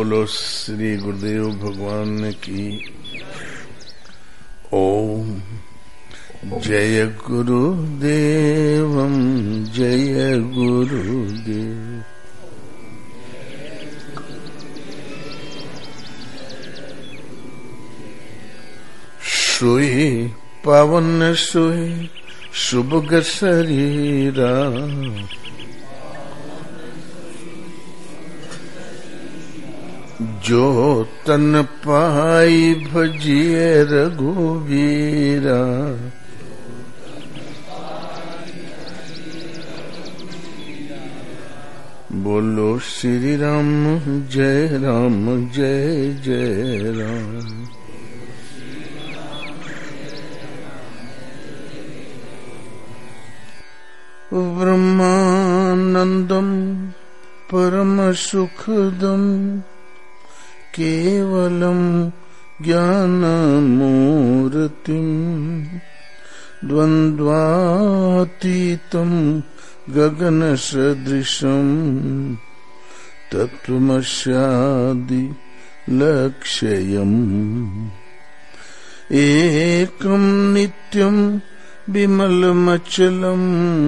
बोलो श्री गुरुदेव भगवान की। ओम जय गुरुदेवम जय गुरुदेव। सोए पावन सोए शुभ शरीरा, जो तन पाई भजिए रघुवीरा। बोलो श्री राम जय जय राम। ब्रह्मानंदम परम सुखदम केवलम ज्ञानमूर्तिम द्वन्द्वातीतं गगन सदृशं तत्त्वमस्यादि लक्ष्यम्। एकं नित्यं विमलमचलम्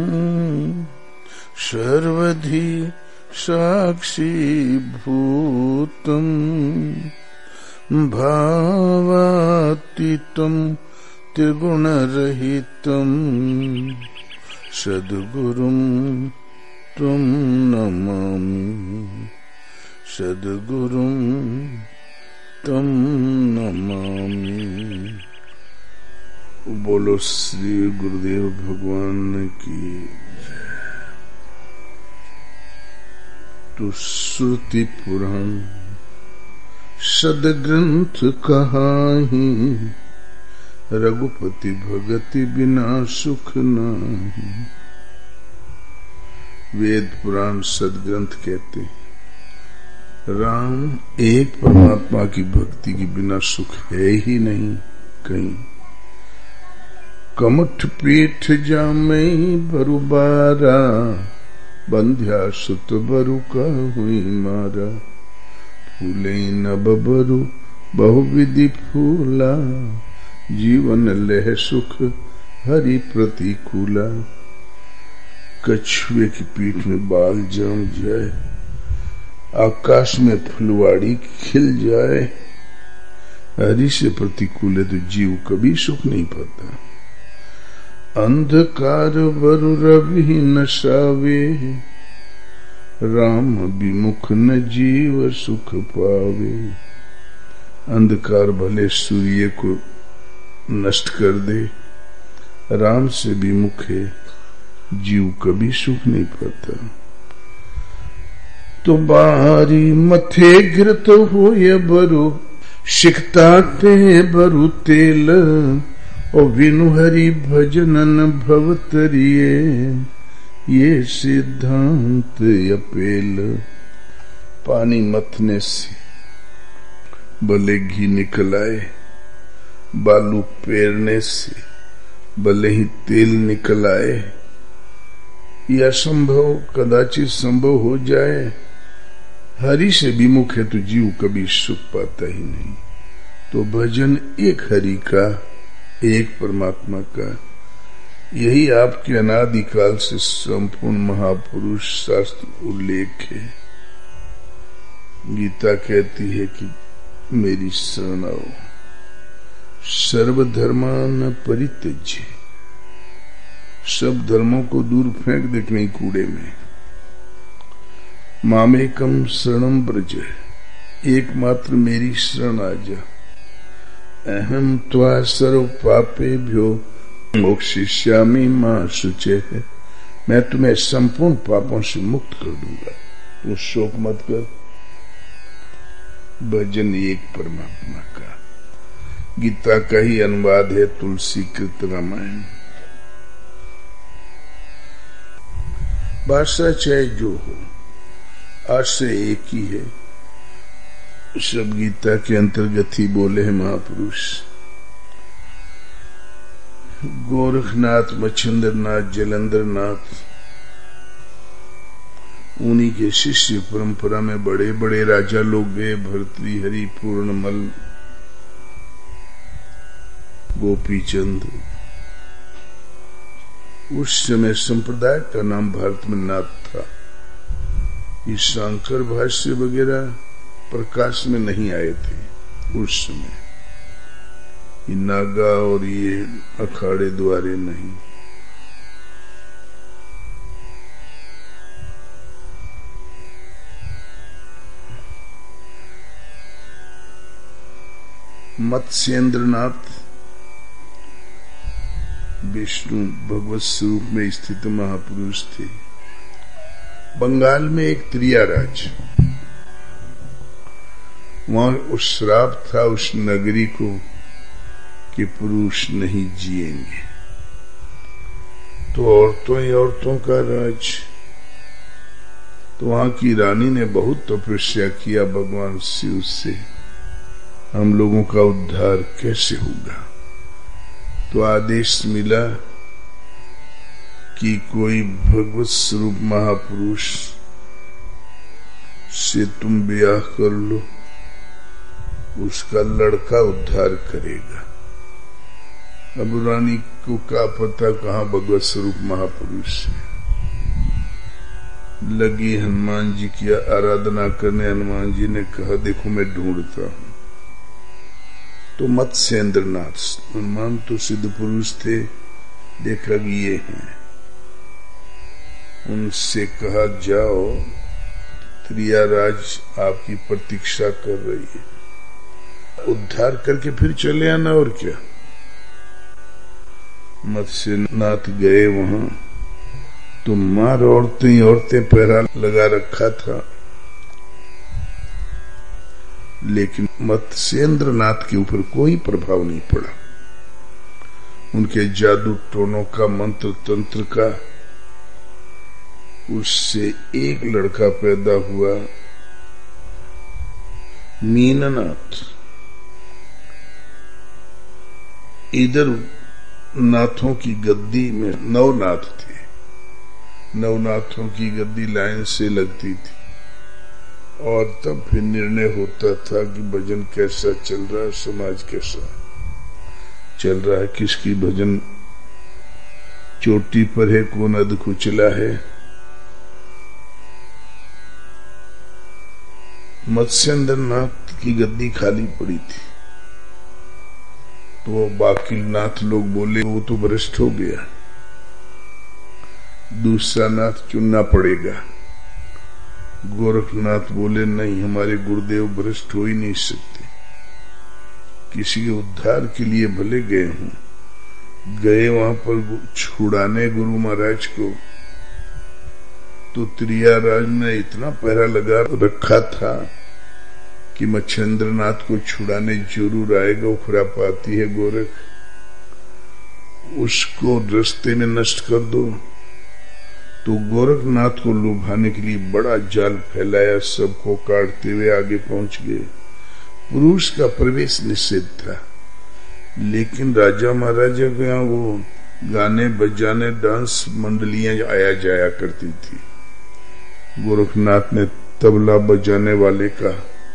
सर्वधि साक्षीभूतम् भावातीतं त्रिगुणरहितं सद्गुरुं त्वं नमामि, सद्गुरुं त्वं नमामि। बोलो श्री गुरुदेव भगवान की। तो श्रुति पुराण सदग्रंथ कहाहि, रघुपति भगति बिना सुख नाही। वेद पुराण सदग्रंथ कहते हैं। राम एक परमात्मा की भक्ति के बिना सुख है ही नहीं कहीं। कमठ पीठ जामई बरुबारा, बंध्या सुत बरु का हुई मारा। फूले नभ बरु बहुविधि फूला, जीवन लह सुख हरि प्रतिकूला। कछुए की पीठ में बाल जम जाए, आकाश में फुलवाड़ी खिल जाए, हरि से प्रतिकूल है तो जीव कभी सुख नहीं पाता। अंधकार बरु रवि नशावे, राम विमुख न जीव सुख पावे। अंधकार भले सूर्य को नष्ट कर दे, राम से विमुख है जीव कभी सुख नहीं पाता। तो बाहरी मथे घृत हो ये बरु, सिकताते बरु तेल। और विनु हरि भजनन भवतरिये, ये सिद्धांत अपेल। पानी मथने से भले घी निकल आए, बालू पेरने से भले ही तेल निकल आए, यह संभव कदाचित संभव हो जाए। हरि से विमुख है तो जीव कभी सुख पाता ही नहीं। तो भजन एक हरि का, एक परमात्मा का, यही आपके अनादिकाल से संपूर्ण महापुरुष शास्त्र उल्लेख है। गीता कहती है कि मेरी शरण आओ, सर्वधर्मान परित्यज्य। सब धर्मों को दूर फेंक दे कहीं कूड़े में। मामेकम शरणम ब्रज, एकमात्र मेरी शरण आ जा। अहम त्वा सर्व पापेभ्यो मोक्षयिष्यामि मा शुचे। मैं तुम्हें संपूर्ण पापों से मुक्त कर दूंगा, तुम शोक मत कर। भजन एक परमात्मा का। गीता का ही अनुवाद है तुलसी कृत रामायण। भाषा चाहे जो हो, आशय एक ही है। सब गीता के अंतर्गत ही बोले हैं महापुरुष। गोरखनाथ, मच्छिंद्रनाथ, जलंधरनाथ, उन्हीं के शिष्य परंपरा में बड़े बड़े राजा लोग गए, भर्तृहरि, पूर्णमल, गोपीचंद। उस समय संप्रदाय का नाम भारत में नाथ था। ये शंकर भाष्य वगैरह प्रकाश में नहीं आए थे उस समय, ये नागा और ये अखाड़े द्वारे नहीं। मत्स्येंद्रनाथ विष्णु भगवत स्वरूप में स्थित महापुरुष थे। बंगाल में एक त्रियाराज, वहां उस श्राप था उस नगरी को कि पुरुष नहीं जिएंगे, तो औरतों ही औरतों का राज। तो वहां की रानी ने बहुत तपस्या किया भगवान शिव से, हम लोगों का उद्धार कैसे होगा। तो आदेश मिला कि कोई भगवत स्वरूप महापुरुष से तुम ब्याह कर लो, उसका लड़का उद्धार करेगा। अब रानी को क्या पता कहाँ भगवत स्वरूप महापुरुष है। लगी हनुमान जी की आराधना करने। हनुमान जी ने कहा देखो मैं ढूंढता हूं। तो मत्स्येंद्रनाथ, हनुमान तो सिद्ध पुरुष थे, देखा कि ये हैं। उनसे कहा जाओ, त्रियाराज आपकी प्रतीक्षा कर रही है, उद्धार करके फिर चले आना और क्या। मत्स्यनाथ गए वहां तो मार औरतें पहरा लगा रखा था, लेकिन मत्स्येंद्रनाथ के ऊपर कोई प्रभाव नहीं पड़ा। उनके जादू टोनों का, मंत्र तंत्र का, उससे एक लड़का पैदा हुआ, मीननाथ। इधर नाथों की गद्दी में नवनाथ थे, नवनाथों की गद्दी लाइन से लगती थी, और तब फिर निर्णय होता था कि भजन कैसा चल रहा है, समाज कैसा चल रहा है, किसकी भजन चोटी पर है, कौन अध कुचला है। मत्स्येंद्रनाथ की गद्दी खाली पड़ी थी, तो बाकी नाथ लोग बोले वो तो भ्रष्ट हो गया, दूसरा नाथ चुनना पड़ेगा। गोरखनाथ बोले नहीं, हमारे गुरुदेव भ्रष्ट हो ही नहीं सकते, किसी के उद्धार के लिए भले गए हूं। गए वहां पर छुड़ाने गुरु महाराज को, तो त्रियाराज ने इतना पहरा लगा रखा था कि मत्स्येंद्रनाथ को छुड़ाने जरूर आएगा, वो खुरापाती है गोरख, उसको रास्ते में नष्ट कर दो। तो गोरखनाथ को लुभाने के लिए बड़ा जाल फैलाया, सबको काटते हुए आगे पहुंच गए। पुरुष का प्रवेश निषेध था, लेकिन राजा महाराजा के यहाँ वो गाने बजाने डांस मंडलियां आया जाया करती थी। गोरखनाथ ने तबला बजाने वाले का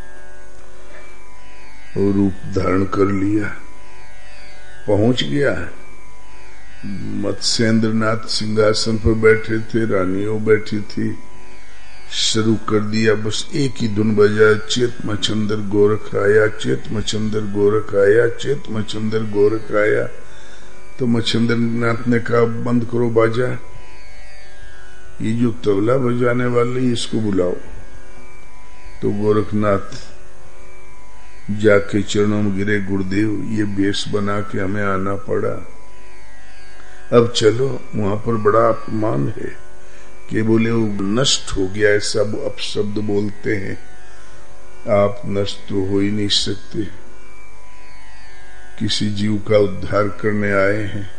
रूप धारण कर लिया, पहुंच गया। मत्स्येंद्रनाथ सिंहासन पर बैठे थे, रानियों बैठी थी, शुरू कर दिया, बस एक ही धुन बजा, चेत मच्छंदर गोरख आया, चेत मच्छंदर गोरख आया, चेत मच्छंदर गोरख आया। तो मच्छेंद्रनाथ ने कहा बंद करो बाजा, ये जो तबला बजाने वाले इसको बुलाओ। तो गोरखनाथ जाके चरणों में गिरे, गुरुदेव ये वेश बना के हमें आना पड़ा, अब चलो। वहां पर बड़ा अपमान है कि बोले वो नष्ट हो गया, ऐसा अपशब्द बोलते हैं, आप नष्ट तो हो ही नहीं सकते, किसी जीव का उद्धार करने आए हैं।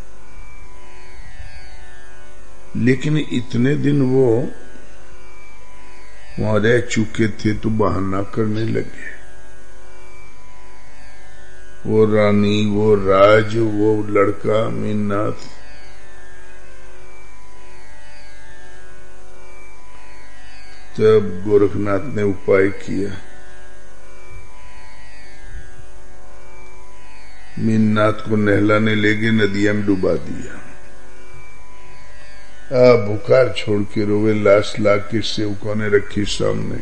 लेकिन इतने दिन वो वहां रह चुके थे तो बहाना करने लगे, वो रानी, वो राज, वो लड़का मीननाथ। तब गोरखनाथ ने उपाय किया, मीननाथ को नहलाने ले गए, नदिया में डुबा दिया। बुखार छोड़ के रोवे, लाश ला के सेवकों ने रखी सामने।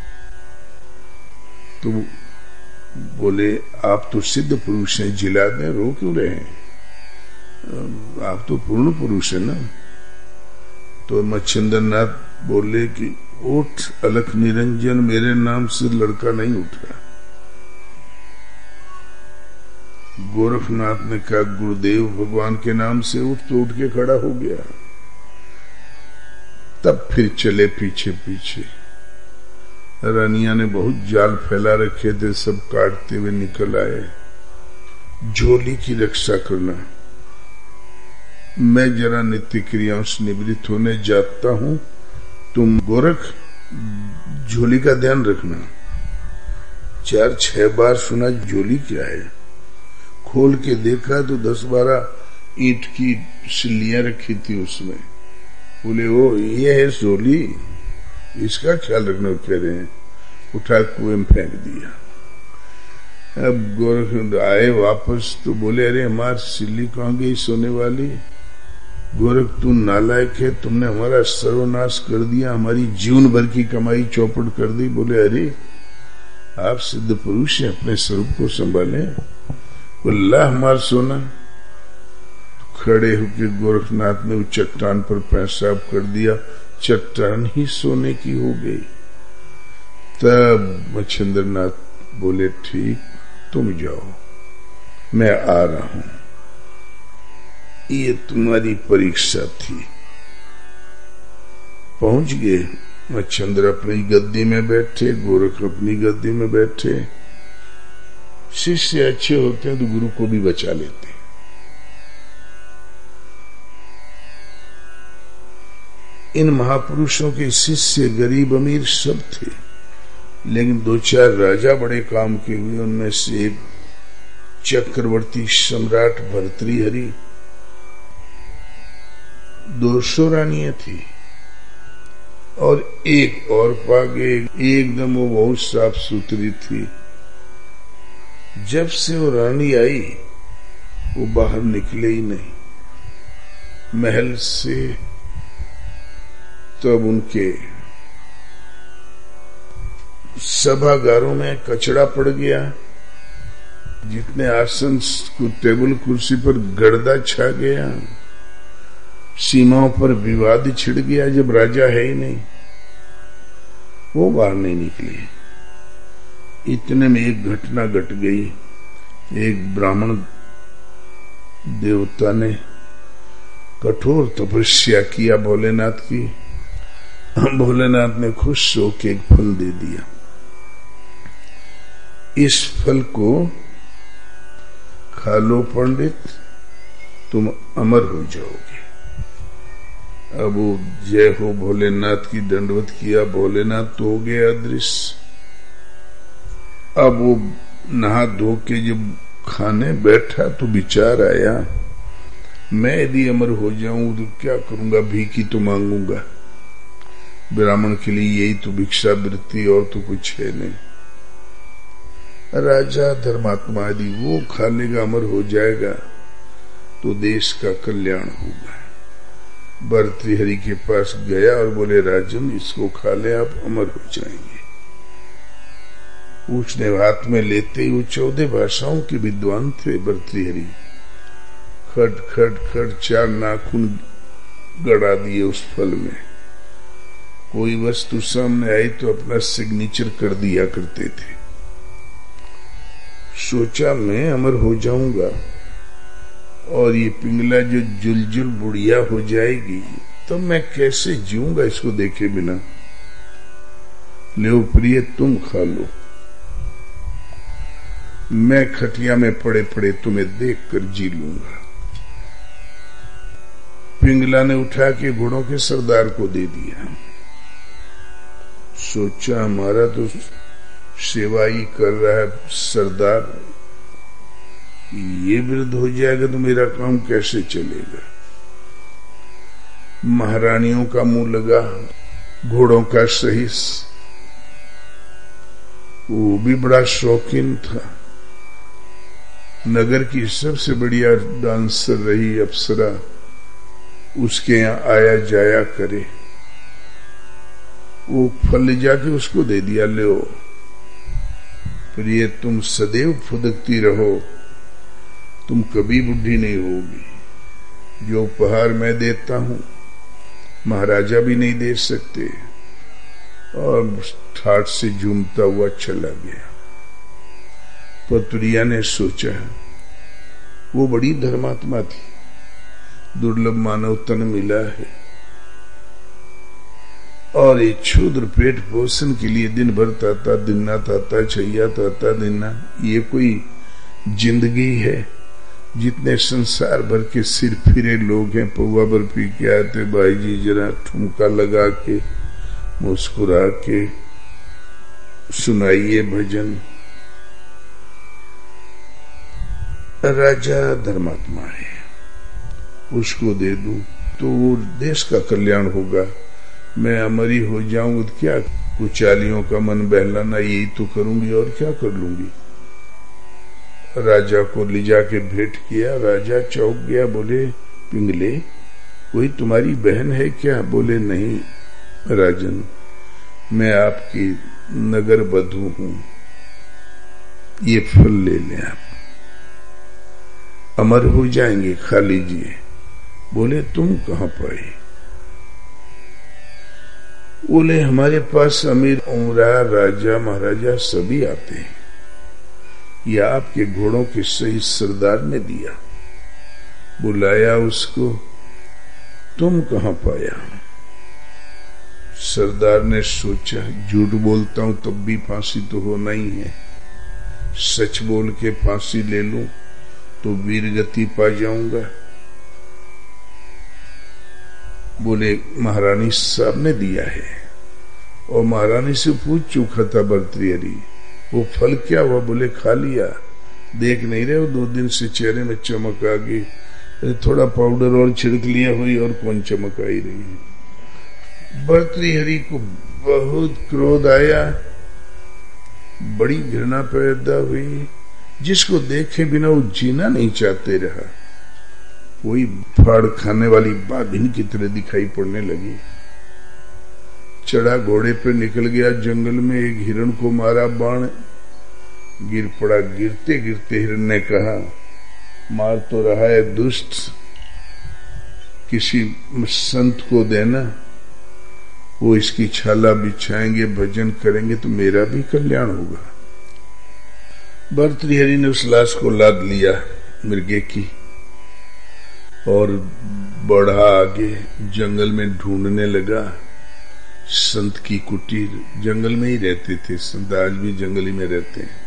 तो बोले, आप तो सिद्ध पुरुष हैं, जिला दें, रो क्यों रहे हैं? आप तो पूर्ण पुरुष है ना। तो मच्छिंद्रनाथ बोले कि उठ अलख निरंजन, मेरे नाम से लड़का नहीं उठ रहा। गोरखनाथ ने कहा, गुरुदेव भगवान के नाम से उठ, तो उठ के खड़ा हो गया। तब फिर चले पीछे पीछे। रानिया ने बहुत जाल फैला रखे थे, सब काटते हुए निकल आए। झोली की रक्षा करना, मैं जरा नित्य क्रियाओं से निवृत्त होने जाता हूं, तुम गोरख झोली का ध्यान रखना। 4-6 बार सुना झोली क्या है, खोल के देखा तो 10-12 ईंट की सिल्लियां रखी थी उसमें। बोले, ओ ये है झोली, इसका ख्याल रखना कह रहे हैं। उठा कुएं में फेंक दिया। अब गोरख आए वापस तो बोले, अरे हमारी सिल्ली कहाँ गई सोने वाली? गोरख तू नालायक है, तुमने हमारा सर्वनाश कर दिया, हमारी जीवन भर की कमाई चौपट कर दी। बोले, अरे आप सिद्ध पुरुष हैं, अपने स्वरूप को संभालें। बोला, हमारा सोना। खड़े होकर गोरखनाथ ने उस चट्टान पर पेशाब कर दिया, चट्टान ही सोने की हो गई। तब मच्छिंद्रनाथ बोले, ठीक, तुम जाओ, मैं आ रहा हूं, ये तुम्हारी परीक्षा थी। पहुंच गए। मच्छिंद्र अपनी गद्दी में बैठे, गोरख अपनी गद्दी में बैठे। शिष्य अच्छे होते हैं तो गुरु को भी बचा लेते हैं। इन महापुरुषों के शिष्य गरीब अमीर सब थे, लेकिन 2-4 राजा बड़े काम के हुए। उनमें से एक चक्रवर्ती सम्राट भर्तृहरि, 200 रानियां थी, और एक और पागे, एकदम वो बहुत साफ सुथरी थी। जब से वो रानी आई वो बाहर निकले ही नहीं महल से। तब उनके सभागारों में कचरा पड़ गया, जितने आसन टेबल कुर्सी पर गर्दा छा गया, सीमाओं पर विवाद छिड़ गया। जब राजा है ही नहीं, वो बाहर नहीं निकले। इतने में एक घटना घट गई। एक ब्राह्मण देवता ने कठोर तपस्या किया भोलेनाथ की। भोलेनाथ ने खुश होकर एक फल दे दिया, इस फल को खा लो पंडित, तुम अमर हो जाओगे। अब वो जय हो भोलेनाथ की दंडवत किया। भोलेनाथ तो हो गए अदृश्य। अब वो नहा धो के जब खाने बैठा तो विचार आया, मैं यदि अमर हो जाऊं तो क्या करूंगा, भीख ही तो मांगूंगा। ब्राह्मण के लिए यही तो भिक्षा वृत्ति, और तो कुछ है नहीं। राजा धर्मात्मा यदि वो खा लेगा, अमर हो जाएगा, तो देश का कल्याण होगा। भर्तृहरि के पास गया और बोले, राजन इसको खा ले, आप अमर हो जाएंगे। उसने हाथ में लेते ही वो 14 भाषाओं के विद्वान थे भर्तृहरि। खट खट खट 4 नाखून गड़ा दिए उस फल में। कोई वस्तु सामने आई तो अपना सिग्नेचर कर दिया करते थे। सोचा मैं अमर हो जाऊंगा और ये पिंगला जो जुलजुल बुढ़िया हो जाएगी, तो मैं कैसे जीऊंगा इसको देखे बिना। ले प्रिय तुम खा लो, मैं खटिया में पड़े पड़े तुम्हें देखकर जी लूंगा। पिंगला ने उठा के घोड़ों के सरदार को दे दिया। सोचा हमारा तो सेवा ही कर रहा है सरदार, ये वृद्ध हो जाएगा तो मेरा काम कैसे चलेगा। महारानियों का मुंह लगा, घोड़ों का सहिस, वो भी बड़ा शौकीन था। नगर की सबसे बढ़िया डांसर रही अप्सरा उसके यहाँ आया जाया करे। वो फल ले जाके उसको दे दिया, लो फिर ये तुम सदैव फुदकती रहो, तुम कभी बुढ़ी नहीं होगी। जो उपहार मैं देता हूं महाराजा भी नहीं दे सकते। और ठाठ से झूमता हुआ चला गया। पतुरिया ने सोचा वो बड़ी धर्मात्मा थी, दुर्लभ मानव तन मिला है और एक क्षुद्र पेट पोषण के लिए दिन भर ताता दिना ताता छैया ताता दिना, ये कोई जिंदगी है? जितने संसार भर के सिर फिरे लोग हैं, पौवा बर्फी के आते भाई जी जरा ठुमका लगा के मुस्कुरा के सुनाइए भजन। राजा धर्मात्मा है, उसको दे दूं तो वो देश का कल्याण होगा। मैं अमरी हो जाऊं तो क्या, कुचालियों का मन बहलाना यही तो करूंगी और क्या कर लूंगी। राजा को ले जाके भेंट किया। राजा चौंक गया, बोले पिंगले कोई तुम्हारी बहन है क्या? बोले नहीं राजन, मैं आपकी नगर बधू हूं, ये फल ले लें, आप अमर हो जाएंगे, खा लीजिए। बोले तुम कहां पाए? बोले हमारे पास अमीर उमरा राजा महाराजा सभी आते हैं, या आपके घोड़ों के सही सरदार ने दिया, बुलाया उसको, तुम कहां पाया? सरदार ने सोचा झूठ बोलता हूं तब भी फांसी तो होना ही है, सच बोल के फांसी ले लूं तो वीरगति पा जाऊंगा। बोले महारानी साहब ने दिया है। और महारानी से पूछ चुका था भर्तृहरि, वो फल क्या हुआ? बोले खा लिया। देख नहीं रहे हो 2 दिन से चेहरे में चमक आ गई, थोड़ा पाउडर और छिड़क लिया हुई और कौन चमक आई रही है। भर्तृहरि को बहुत क्रोध आया, बड़ी घृणा पैदा हुई, जिसको देखे बिना वो जीना नहीं चाहते रहा। वही फाड़ खाने वाली बाघिन की तरह दिखाई पड़ने लगी। चढ़ा घोड़े पे निकल गया जंगल में, एक हिरण को मारा बाण, गिर पड़ा। गिरते गिरते हिरण ने कहा मार तो रहा है दुष्ट, किसी संत को देना, वो इसकी छाला बिछाएंगे, भजन करेंगे तो मेरा भी कल्याण होगा। भर्तृहरि ने उस लाश को लाद लिया मृगे की और बढ़ा आगे जंगल में ढूंढने लगा संत की कुटीर। जंगल में ही रहते थे संत, आज भी जंगल ही में रहते हैं।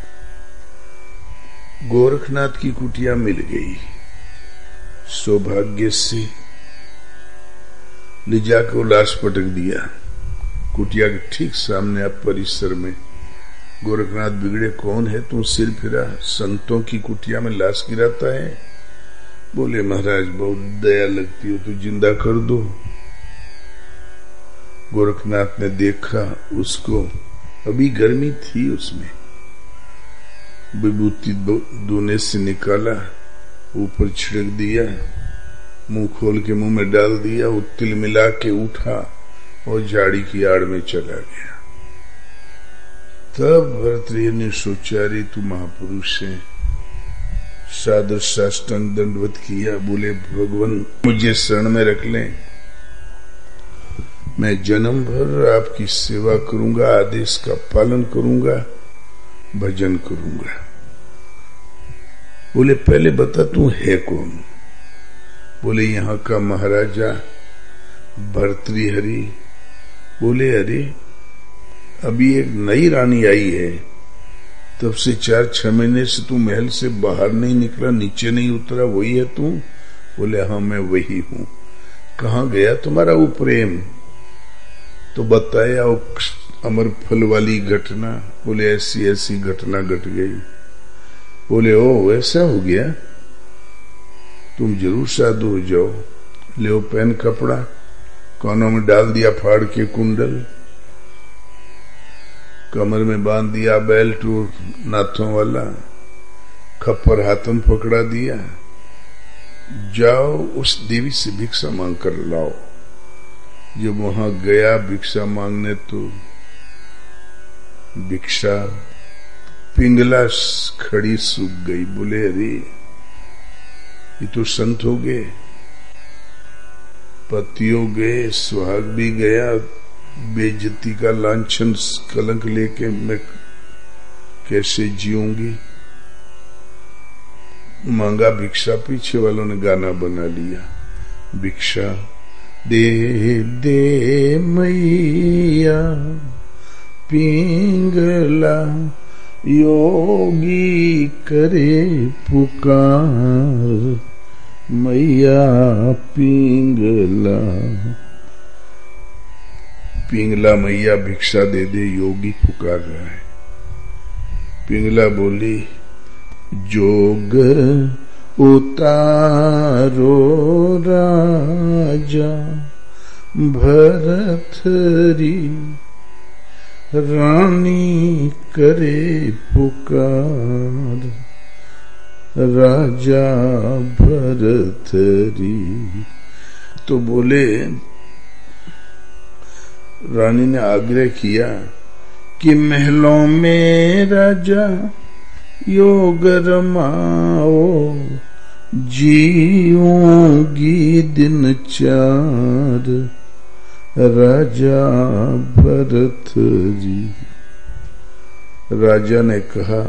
गोरखनाथ की कुटिया मिल गई। सौभाग्य से ले जाकर लाश पटक दिया कुटिया के ठीक सामने। आप परिसर में गोरखनाथ बिगड़े, कौन है तू? सिर फिरा, संतों की कुटिया में लाश गिराता है। बोले महाराज बहुत दया लगती हो तो जिंदा कर दो। गोरखनाथ ने देखा उसको, अभी गर्मी थी उसमें, विभूति दोने से निकाला, ऊपर छिड़क दिया, मुंह खोल के मुंह में डाल दिया, वो तिल मिला के उठा और झाड़ी की आड़ में चला गया। तब भर्तृहरि ने सोचा रे तू महापुरुष है, सादर साष्टांग दंडवत किया। बोले भगवान मुझे शरण में रख लें, मैं जन्म भर आपकी सेवा करूंगा, आदेश का पालन करूंगा, भजन करूंगा। बोले पहले बता तू है कौन? बोले यहाँ का महाराजा भर्तृहरि। बोले अरे अभी एक नई रानी आई है, तब से 4-6 महीने से तू महल से बाहर नहीं निकला, नीचे नहीं उतरा, वही है तू? बोले हाँ मैं वही हूं। कहाँ गया तुम्हारा वो प्रेम? तो बताया वो अमर फल वाली घटना। बोले ऐसी ऐसी घटना घट गई। बोले ओ ऐसा हो गया, तुम जरूर साधु हो जाओ, ले पहन कपड़ा, कानों में डाल दिया फाड़ के कुंडल, कमर में बांध दिया बेल्ट नाथों वाला, खप्पर हाथों में पकड़ा दिया, जाओ उस देवी से भिक्षा मांग कर लाओ। जब वहां गया भिक्षा मांगने तो भिक्षा पिंगला खड़ी सूख गई। बोले अरे ये तो संत हो गए, पतियों गए, सुहाग भी गया, बेइज्जती का लांछन कलंक लेके मैं कैसे जीऊंगी। मांगा भिक्षा, पीछे वालों ने गाना बना लिया, भिक्षा दे दे मैया पिंगला योगी करे पुकार, मैया पिंगला। पिंगला मैया भिक्षा दे दे, योगी पुकार रहा है। पिंगला बोली जोग उतारो राजा भरथरी, रानी करे पुकार, राजा भरथरी। तो बोले, रानी ने आग्रह किया कि महलों में राजा योग रमाओ, जीऊंगी दिन चार, राजा भरत जी। राजा ने कहा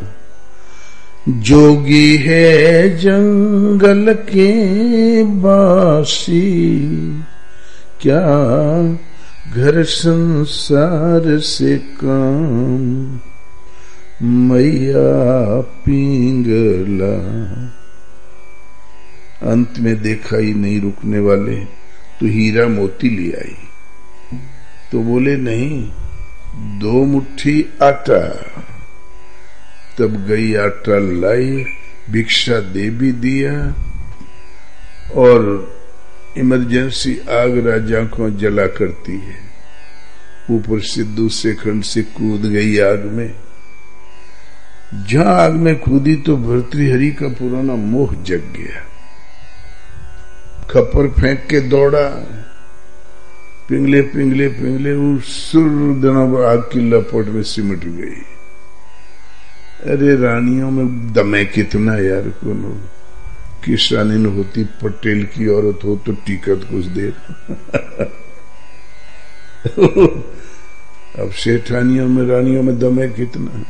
जोगी है जंगल के बासी, क्या घर संसार से काम, मैया पिंगला। अंत में देखा ही नहीं रुकने वाले तो हीरा मोती ले आई। तो बोले नहीं, 2 मुट्ठी आटा। तब गई आटा लाई, भिक्षा दे भी दिया, और इमरजेंसी आग राजा को जला करती है, ऊपर से दूसरे खंड से कूद गई आग में। जहां आग में कूदी तो भर्तृहरि का पुराना मोह जग गया, खप्पर फेंक के दौड़ा, पिंगले पिंगले पिंगले सुर दिनों आग की लपट में सिमट गई। अरे रानियों में दमे कितना यार, कोनो किस रानी न होती, पटेल की औरत हो तो टिकट कुछ देर। अब सेठानियों में रानियों में दमे कितना।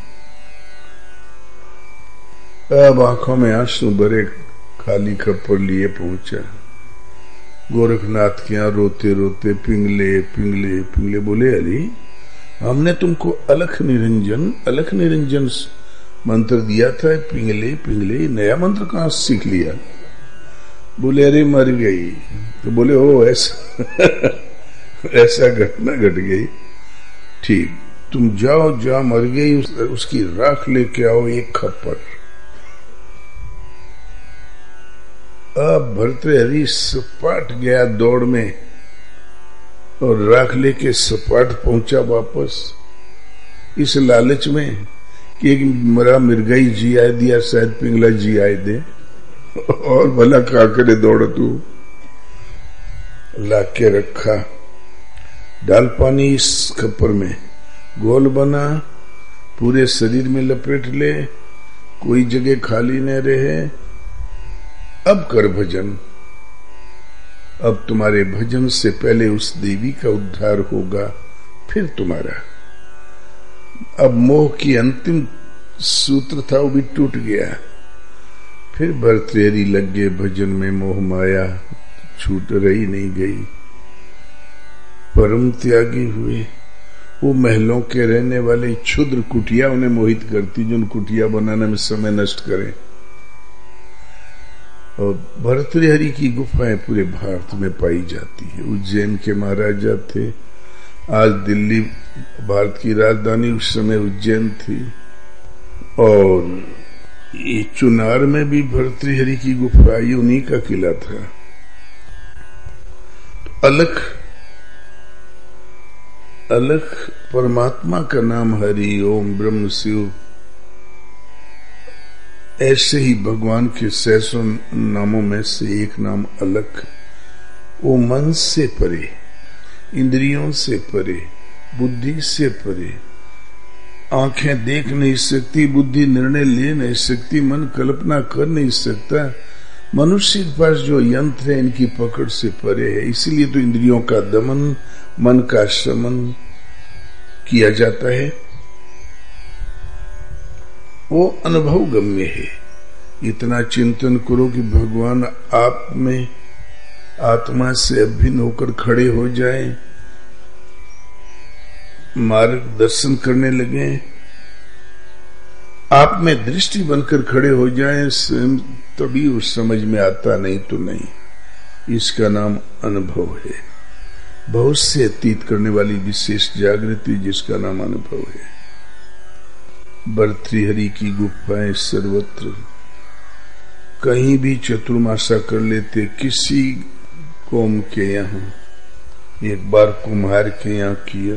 अब आंखों में आंसू भरे खाली खप्पर लिए पहुंचा गोरखनाथ के यहाँ, रोते रोते पिंगले पिंगले पिंगले। बोले अरे हमने तुमको अलख निरंजन मंत्र दिया था, पिंगले पिंगले नया मंत्र कहां सीख लिया। बोले अरे मर गई। तो बोले ओ ऐसा ऐसा घटना घट गई, ठीक, तुम जाओ, जहां मर गई उसकी राख लेके आओ 1 खप्पर। अब भर्तृहरि सपाट गया दौड़ में और राख लेके सपाट पहुंचा वापस, इस लालच में कि एक मरा मिर्गाई जी आए दिया, शायद पिंगला जी आए दे, और भला खा करे दौड़। तू ला के रखा, डाल पानी इस खप्पर में, गोल बना, पूरे शरीर में लपेट ले, कोई जगह खाली न रहे। अब कर भजन, अब तुम्हारे भजन से पहले उस देवी का उद्धार होगा, फिर तुम्हारा। अब मोह की अंतिम सूत्र था वो भी टूट गया। फिर भर्तृहरि लग गए भजन में, मोह माया छूट रही नहीं गई। परम त्यागी हुए। वो महलों के रहने वाले क्षुद्र कुटिया उन्हें मोहित करती, जो उन कुटिया बनाने में समय नष्ट करें। और भर्तृहरि की गुफाएं पूरे भारत में पाई जाती है। उज्जैन के महाराजा थे, आज दिल्ली भारत की राजधानी, उस समय उज्जैन थी। और ये चुनार में भी भर्तृहरि की गुफा, ये उन्हीं का किला था। तो अलख अलख परमात्मा का नाम हरि ओम ब्रह्म शिव, ऐसे ही भगवान के सैकड़ों नामों में से एक नाम अलख। वो मन से परे, इंद्रियों से परे, बुद्धि से परे। आंखें देख नहीं सकती, बुद्धि निर्णय ले नहीं सकती, मन कल्पना कर नहीं सकता। मनुष्य के पास जो यंत्र है इनकी पकड़ से परे है। इसीलिए तो इंद्रियों का दमन, मन का शमन किया जाता है। वो अनुभव गम्य है। इतना चिंतन करो कि भगवान आप में आत्मा से अभिन्न होकर खड़े हो जाएं, मार्गदर्शन करने लगे, आप में दृष्टि बनकर खड़े हो जाएं, स्वयं तभी उस समझ में आता, नहीं तो नहीं। इसका नाम अनुभव है। बहुत से अतीत करने वाली विशेष जागृति जिसका नाम अनुभव है। भर्तृहरि की गुफाएं सर्वत्र, कहीं भी चतुर्मासा कर लेते। किसी कौम के यहाँ, एक बार कुम्हार के यहाँ किया,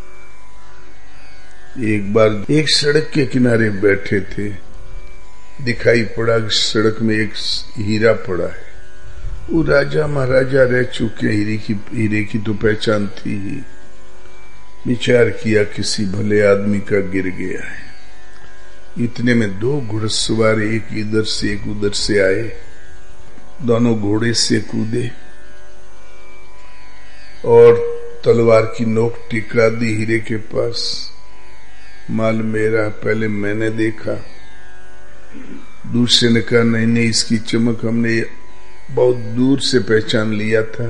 एक बार एक सड़क के किनारे बैठे थे, दिखाई पड़ा कि सड़क में एक हीरा पड़ा है। वो राजा महाराजा रह चुके, हीरे की तो पहचान थी ही। विचार किया किसी भले आदमी का गिर गया है। इतने में दो घुड़सवार, एक इधर से एक उधर से आए। दोनों घोड़े से कूदे और तलवार की नोक टिकरा दी हीरे के पास। माल मेरा, पहले मैंने देखा। दूसरे ने कहा नहीं नहीं, इसकी चमक हमने बहुत दूर से पहचान लिया था।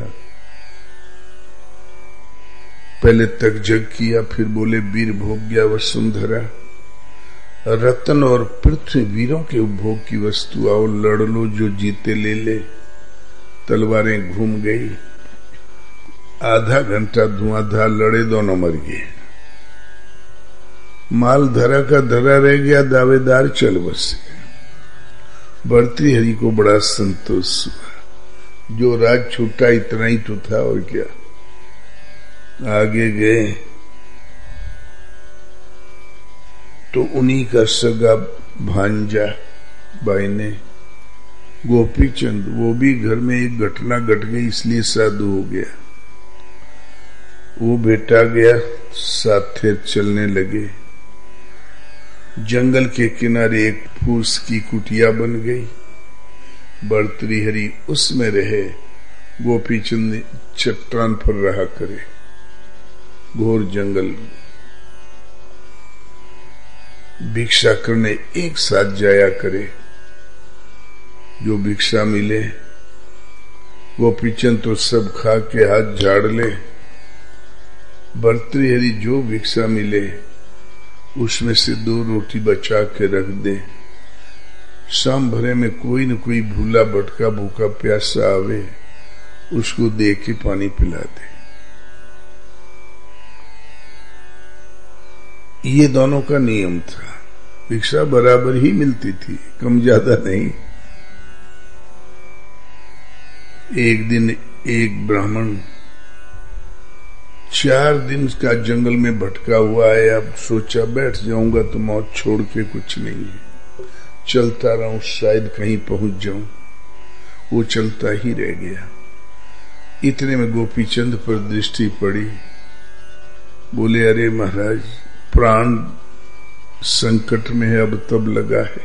पहले तक जग किया, फिर बोले वीर भोग गया वसुंधरा। रत्न और पृथ्वी वीरों के उपभोग की वस्तु, आओ लड़ लो, जो जीते ले ले। तलवारें घूम गई। आधा घंटा धुआंधार लड़े, दोनों मर गए। माल धरा का धरा रह गया, दावेदार चल बसे। भर्तृहरि को बड़ा संतोष हुआ। जो राज छूटा इतना ही तो था, और क्या। आगे गए तो उन्हीं का सगा भांजा भाई ने, गोपीचंद, वो भी घर में एक घटना घट गई इसलिए साधु हो गया। वो बेटा गया, साथ चलने लगे। जंगल के किनारे एक फूस की कुटिया बन गई। भर्तृहरि उसमें रहे, गोपीचंद चट्टान पर रहा करे। घोर जंगल। भिक्षा करने एक साथ जाया करे। जो भिक्षा मिले, गोपीचंद तो सब खा के हाथ झाड़ ले। भर्तृहरि जो भिक्षा मिले उसमें से 2 रोटी बचा के रख दे। शाम भरे में कोई न कोई भूला भटका भूखा प्यासा आवे, उसको दे के पानी पिला दे। ये दोनों का नियम था। भिक्षा बराबर ही मिलती थी, कम ज्यादा नहीं। एक दिन एक ब्राह्मण 4 दिन का जंगल में भटका हुआ है। अब सोचा बैठ जाऊंगा तो मौत छोड़ के कुछ नहीं है, चलता रहूं, शायद कहीं पहुंच जाऊं। वो चलता ही रह गया। इतने में गोपीचंद पर दृष्टि पड़ी। बोले अरे महाराज, प्राण संकट में है, अब तब लगा है,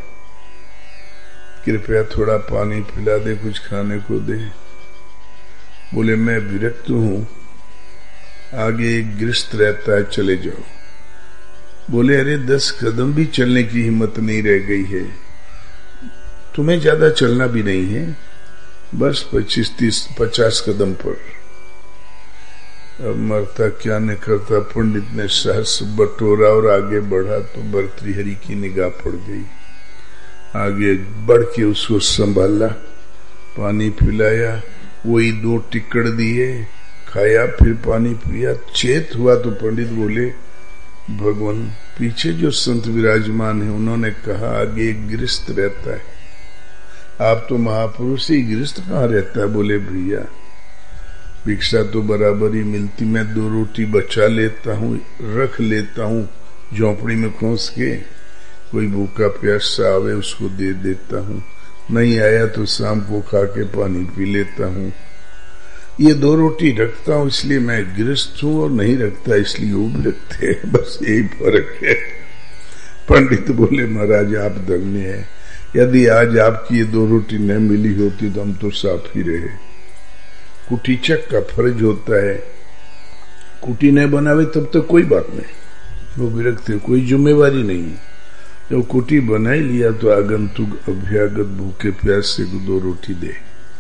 कृपया थोड़ा पानी पिला दे, कुछ खाने को दे। बोले मैं विरक्त हूं, आगे एक गृहस्थ रहता है, चले जाओ। बोले अरे 10 कदम भी चलने की हिम्मत नहीं रह गई है, तुम्हें ज्यादा चलना भी नहीं है, बस 25-30-50 कदम पर। अब मरता क्या न करता। पंडित ने सहस बटोरा और आगे बढ़ा तो भर्तृहरि की निगाह पड़ गई। आगे बढ़ के उसको संभाला, पानी पिलाया, वही 2 टिक्कड़ दिए, खाया, फिर पानी पिया। चेत हुआ तो पंडित बोले भगवान, पीछे जो संत विराजमान है उन्होंने कहा आगे एक गृहस्थ रहता है, आप तो महापुरुष ही, गृहस्थ कहाँ रहता है? बोले भैया भिक्षा तो बराबर ही मिलती, मैं 2 रोटी बचा लेता हूँ, रख लेता हूँ झोंपड़ी में खोस के, कोई भूखा प्यासा आवे उसको दे देता हूँ, नहीं आया तो शाम को खा के पानी पी लेता हूँ। ये 2 रोटी रखता हूँ इसलिए मैं गृहस्थ हूँ, और नहीं रखता इसलिए वो भी रखते हैं, बस यही फर्क है। पंडित बोले महाराज आप धन्य है, यदि आज आपकी ये 2 रोटी न मिली होती तो हम तो साफ ही रहे। कुटीचक का फर्ज होता है, कुटी न बनावे तब तक कोई बात नहीं, वो विरक्त है, कोई जिम्मेवारी नहीं। जब कुटी बना ही लिया तो आगंतुक अभ्यागत भूखे प्यासे को 2 रोटी दे।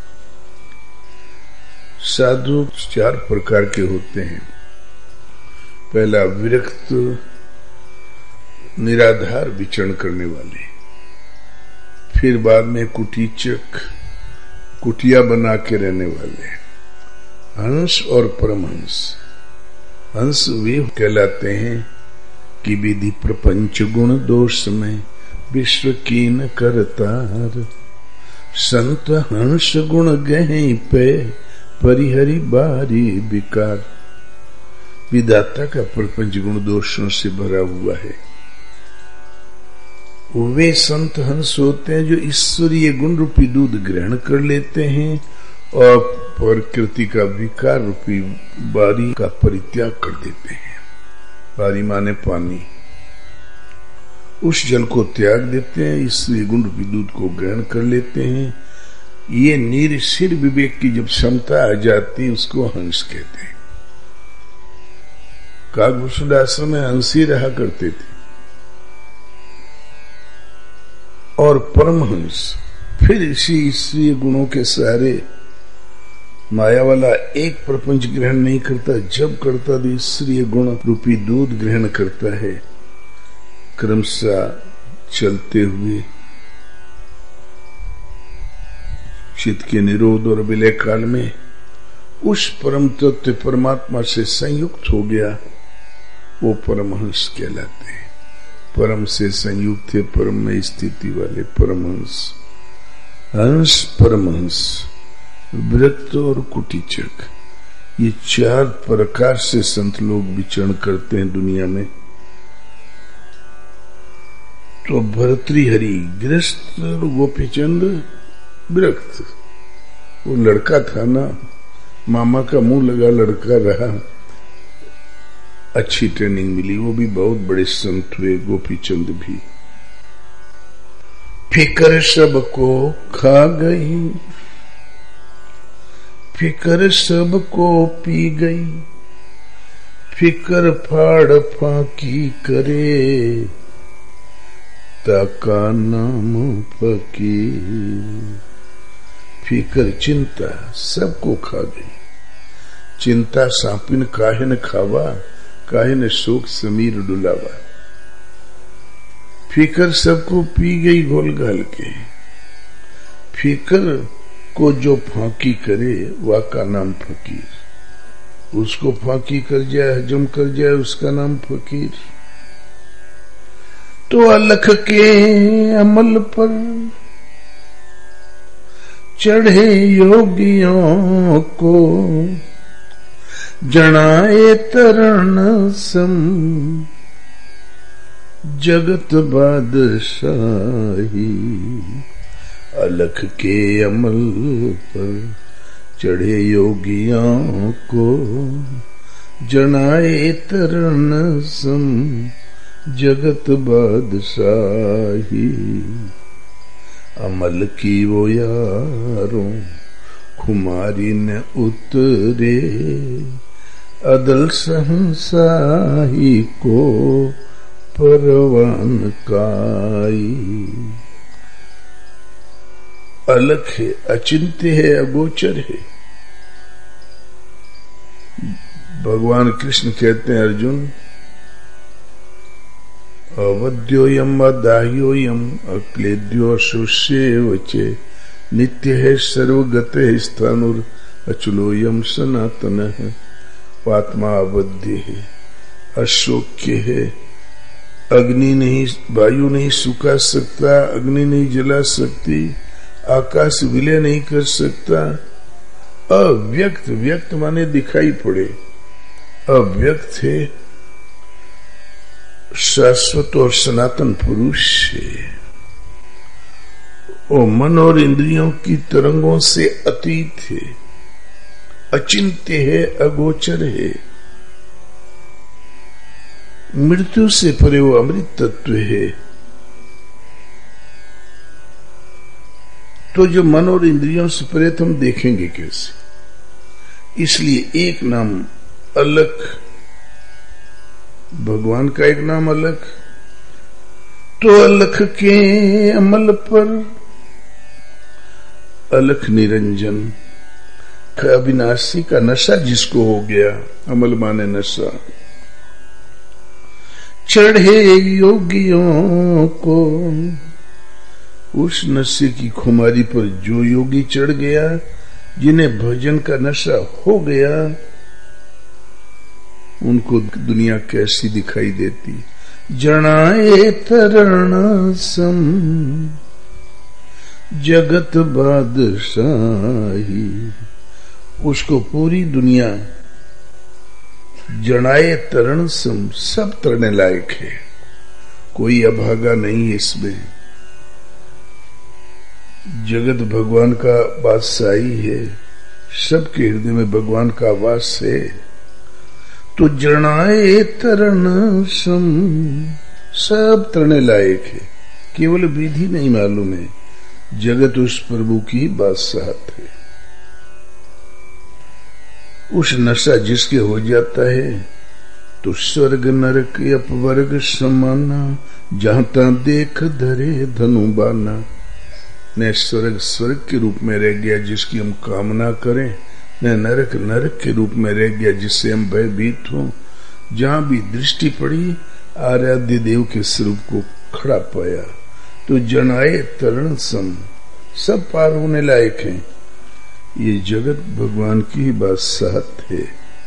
साधु 4 प्रकार के होते हैं। पहला विरक्त निराधार विचरण करने वाले, फिर बाद में कुटीचक कुटिया बना के रहने वाले, हंस और परमहंस। हंस वे कहलाते हैं कि विधि प्रपंच गुण दोष में विश्व कीन करतार, संत हंस गुण गहे पे परिहरि बारी विकार। विधाता का प्रपंच गुण दोषों से भरा हुआ है। वे संत हंस होते हैं जो ईश्वरीय गुण रूपी दूध ग्रहण कर लेते हैं और प्रकृति का विकार रूपी बारी का परित्याग कर देते हैं। बारी माने पानी, उस जल को त्याग देते हैं, ईश्वरीय गुण रूपी दूध को ग्रहण कर लेते हैं। ये निरसिर विवेक की जब क्षमता आ जाती उसको हंस कहते हैं। काकभूषण आश्रम में हंस ही रहा करते थे। और परमहंस फिर इसी ईश्वरीय गुणों के सहारे माया वाला एक प्रपंच ग्रहण नहीं करता, जब करता तो ईश्वरीय गुण रूपी दूध ग्रहण करता है। क्रमशः चलते हुए चित्त के निरोध और विलय काल में उस परम तत्व परमात्मा से संयुक्त हो गया, वो परमहंस कहलाते हैं। परम से संयुक्त है, परम में स्थिति वाले परमहंस। हंस, परमहंस, विरक्त और कुटीचक, ये 4 प्रकार से संत लोग विचरण करते हैं दुनिया में। तो भर्तृहरि गृहस्थ और गोपीचंद विरक्त। वो लड़का था ना, मामा का मुंह लगा लड़का रहा, अच्छी ट्रेनिंग मिली, वो भी बहुत बड़े संत हुए, गोपीचंद भी। फिकर सबको खा गई, फिकर सबको पी गई, फिकर फाड़ फाकी करे, ताका नाम फकीर। फिकर चिंता सबको खा गई, चिंता सांपिन काहे न खावा, काहे न शोक समीर डुलावा। फिकर सबको पी गई घोल घाल के। फिकर को जो फांकी करे वह का नाम फकीर। उसको फांकी कर जाए, हजम कर जाए, उसका नाम फकीर। तो अलख के अमल पर चढ़े योगियों को, जनाए तरण सम जगत बादशाही। अलख के अमल पर चढ़े योगियों को, जनाए तरण सम जगत बादशाही। अमल की वो यारों खुमारी न उतरे, अदल सहसाही को परवान काई। अलख है, अचिंत्य है, अगोचर है। भगवान कृष्ण कहते हैं अर्जुन, अवध्योयम अदाह्योयम अक्लेद्यो अशुष्येवचे, नित्य है सर्वगत है स्थानुर अचलोयम सनातन है। आत्मा अवध्य है, अशोक्य है, अग्नि नहीं, वायु नहीं सुखा सकता, अग्नि नहीं जला सकती, आकाश विलय नहीं कर सकता, अव्यक्त, व्यक्त माने दिखाई पड़े, अव्यक्त है शाश्वत और सनातन पुरुष है। वो मन और इंद्रियों की तरंगों से अतीत है, अचिंत्य है, अगोचर है, मृत्यु से परे वो अमृत तत्व है। तो जो मन और इंद्रियों से परे हम देखेंगे कैसे? इसलिए एक नाम अलग, भगवान का एक नाम अलग। तो अलख के अमल पर अलख निरंजन, अविनाशी का नशा जिसको हो गया, अमल माने नशा, चढ़े योगियों को उस नशे की खुमारी पर जो योगी चढ़ गया, जिन्हें भजन का नशा हो गया, उनको दुनिया कैसी दिखाई देती। जनाए तरण सम जगत बादशाही, उसको पूरी दुनिया जनाए तरण सम, सब तरने लायक है, कोई अभागा नहीं है इसमें। जगत भगवान का बादशाही है, सबके हृदय में भगवान का वास है। तो जनाए तरण सम, सब तरने लायक है, केवल विधि नहीं मालूम है। जगत उस प्रभु की बादशाहत है। उस नशा जिसके हो जाता है तो स्वर्ग नरक अपवर्ग समाना, जहां तहां देख धरे धनु बाना। न स्वर्ग स्वर्ग के रूप में रह गया जिसकी हम कामना करें, न नरक नरक के रूप में रह गया जिससे हम भयभीत हों। जहां भी दृष्टि पड़ी आराध्य देव के स्वरूप को खड़ा पाया। तो जनाए तरण सम, सब पार होने लायक हैं। ये जगत भगवान की बादशाहत है।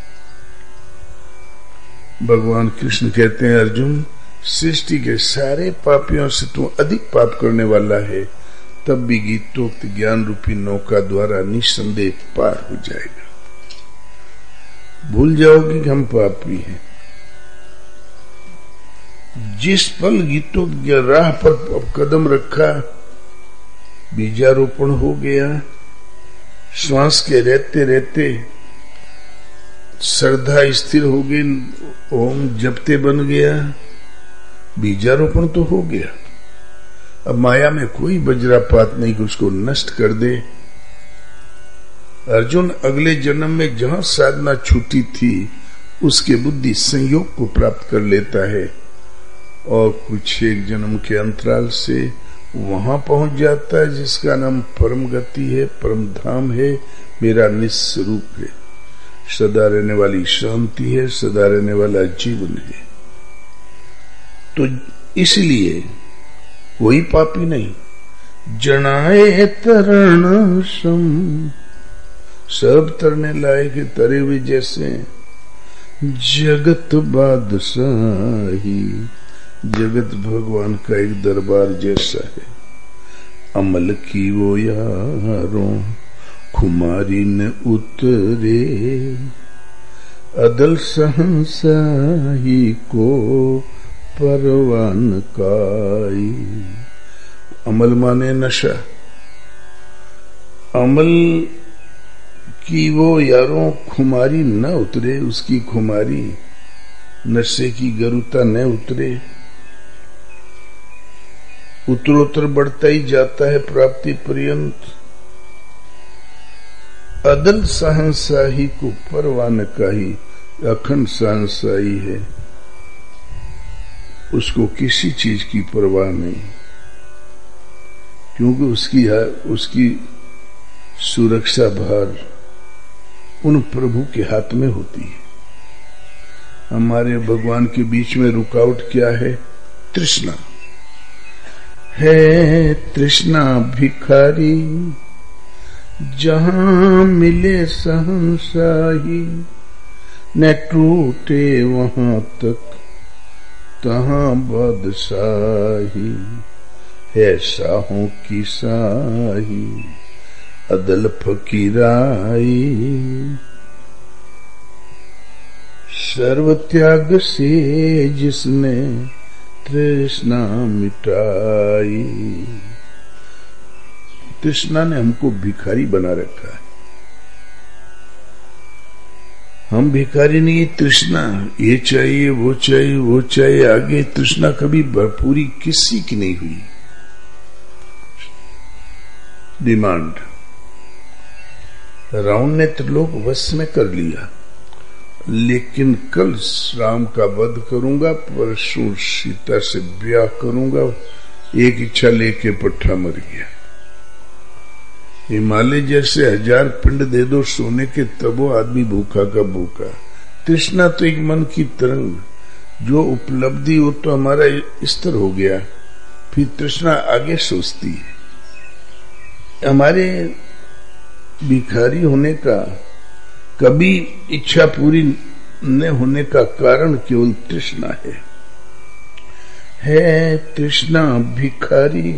भगवान कृष्ण कहते हैं, अर्जुन सृष्टि के सारे पापियों से तू अधिक पाप करने वाला है, तब भी गीतोक्त ज्ञान रूपी नौका द्वारा निस्संदेह पार हो जाएगा। भूल जाओगे कि हम पापी हैं। जिस पल गीतोक्त राह पर कदम रखा, बीजारोपण हो गया। श्वास के रहते रहते श्रद्धा स्थिर हो गई, ओम जपते बन गया, बीजारोपण तो हो गया। अब माया में कोई वज्रापात नहीं कि उसको नष्ट कर दे। अर्जुन अगले जन्म में जहां साधना छूटी थी, उसके बुद्धि संयोग को प्राप्त कर लेता है और कुछ एक जन्म के अंतराल से वहां पहुंच जाता है जिसका नाम परम गति है, परम धाम है, मेरा निस्वरूप है, सदा रहने वाली शांति है, सदा रहने वाला जीवन है। तो इसलिए कोई पापी नहीं। जनाए तरण सम, सब तरने लायक है, तरे हुए जैसे। जगत बादशाही, जगत भगवान का एक दरबार जैसा है। अमल की वो यारों खुमारी न उतरे, अदल सहनसाही को परवान काई। अमल माने नशा। अमल की वो यारों खुमारी न उतरे, उसकी खुमारी नशे की गरुता न उतरे। उत्तरोत्तर बढ़ता ही जाता है प्राप्ति पर्यंत। अदल सहनसाही को परवान काही, अखंड सहनसाही है, उसको किसी चीज की परवाह नहीं, क्योंकि उसकी सुरक्षा भार उन प्रभु के हाथ में होती है। हमारे भगवान के बीच में रुकावट क्या है? तृष्णा है। तृष्णा भिखारी, जहां मिले सहनसाही, न टूटे वहां तक तहां बादशाही। है शाहों की शाही, अदल फकीराई। सर्व त्याग से जिसने तृष्णा मिटाई। तृष्णा ने हमको भिखारी बना रखा है। हम भिखारी नहीं, तृष्णा ये चाहिए वो चाहिए वो चाहिए, आगे तृष्णा कभी पूरी किसी की नहीं हुई। डिमांड रावण ने त्रिलोक वश में कर लिया, लेकिन कल राम का वध करूंगा, परसों सीता से ब्याह करूंगा, एक इच्छा लेके पट्टा मर गया। हिमालय जैसे 1000 पिंड दे दो सोने के, तब वो आदमी भूखा का भूखा। तृष्णा तो एक मन की तरंग, जो उपलब्धि हो तो हमारा स्तर हो गया, फिर तृष्णा आगे सोचती है। हमारे भिखारी होने का, कभी इच्छा पूरी न होने का कारण केवल तृष्णा है तृष्णा भिखारी।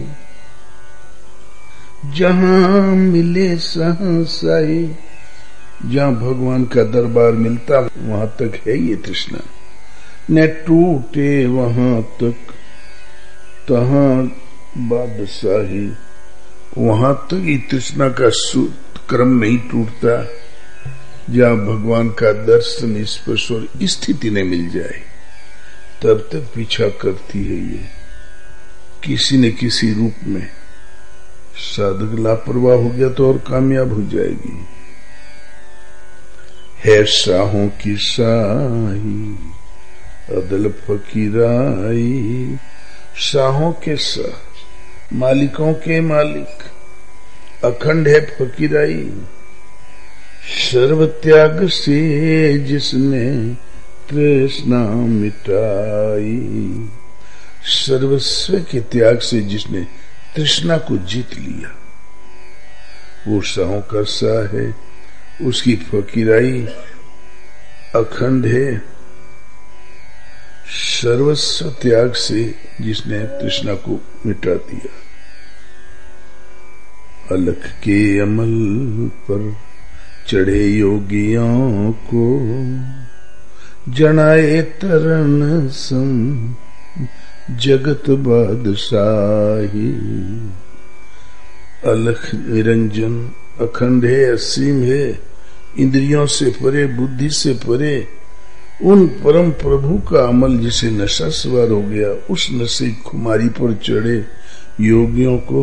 जहां मिले सहसाई, जहां भगवान का दरबार मिलता वहां तक है ये तृष्णा। न टूटे वहां तक तहां बादशाही, वहां तक ये तृष्णा का क्रम नहीं टूटता। जहां भगवान का दर्शन स्पर्श और स्थिति न मिल जाए, तब तक पीछा करती है ये किसी न किसी रूप में। साधक लापरवाह हो गया तो और कामयाब हो जाएगी। है शाहों की शाही अदल फकीराई। शाहों के शाह, मालिकों के मालिक, अखंड है फकीराई। सर्व त्याग से जिसने तृष्णा मिटाई। सर्वस्व के त्याग से जिसने तृष्णा को जीत लिया, वो शाहों का शाह है, उसकी फकीराई अखंड है। सर्वस्व त्याग से जिसने तृष्णा को मिटा दिया। अलख के अमल पर चढ़े योगियों को, जनाए तरन सम जगत बादशाही। अलख निरंजन अखंड है, असीम है, इंद्रियों से परे, बुद्धि से परे। उन परम प्रभु का अमल जिसे नशा सवार हो गया, उस नशे खुमारी पर चढ़े योगियों को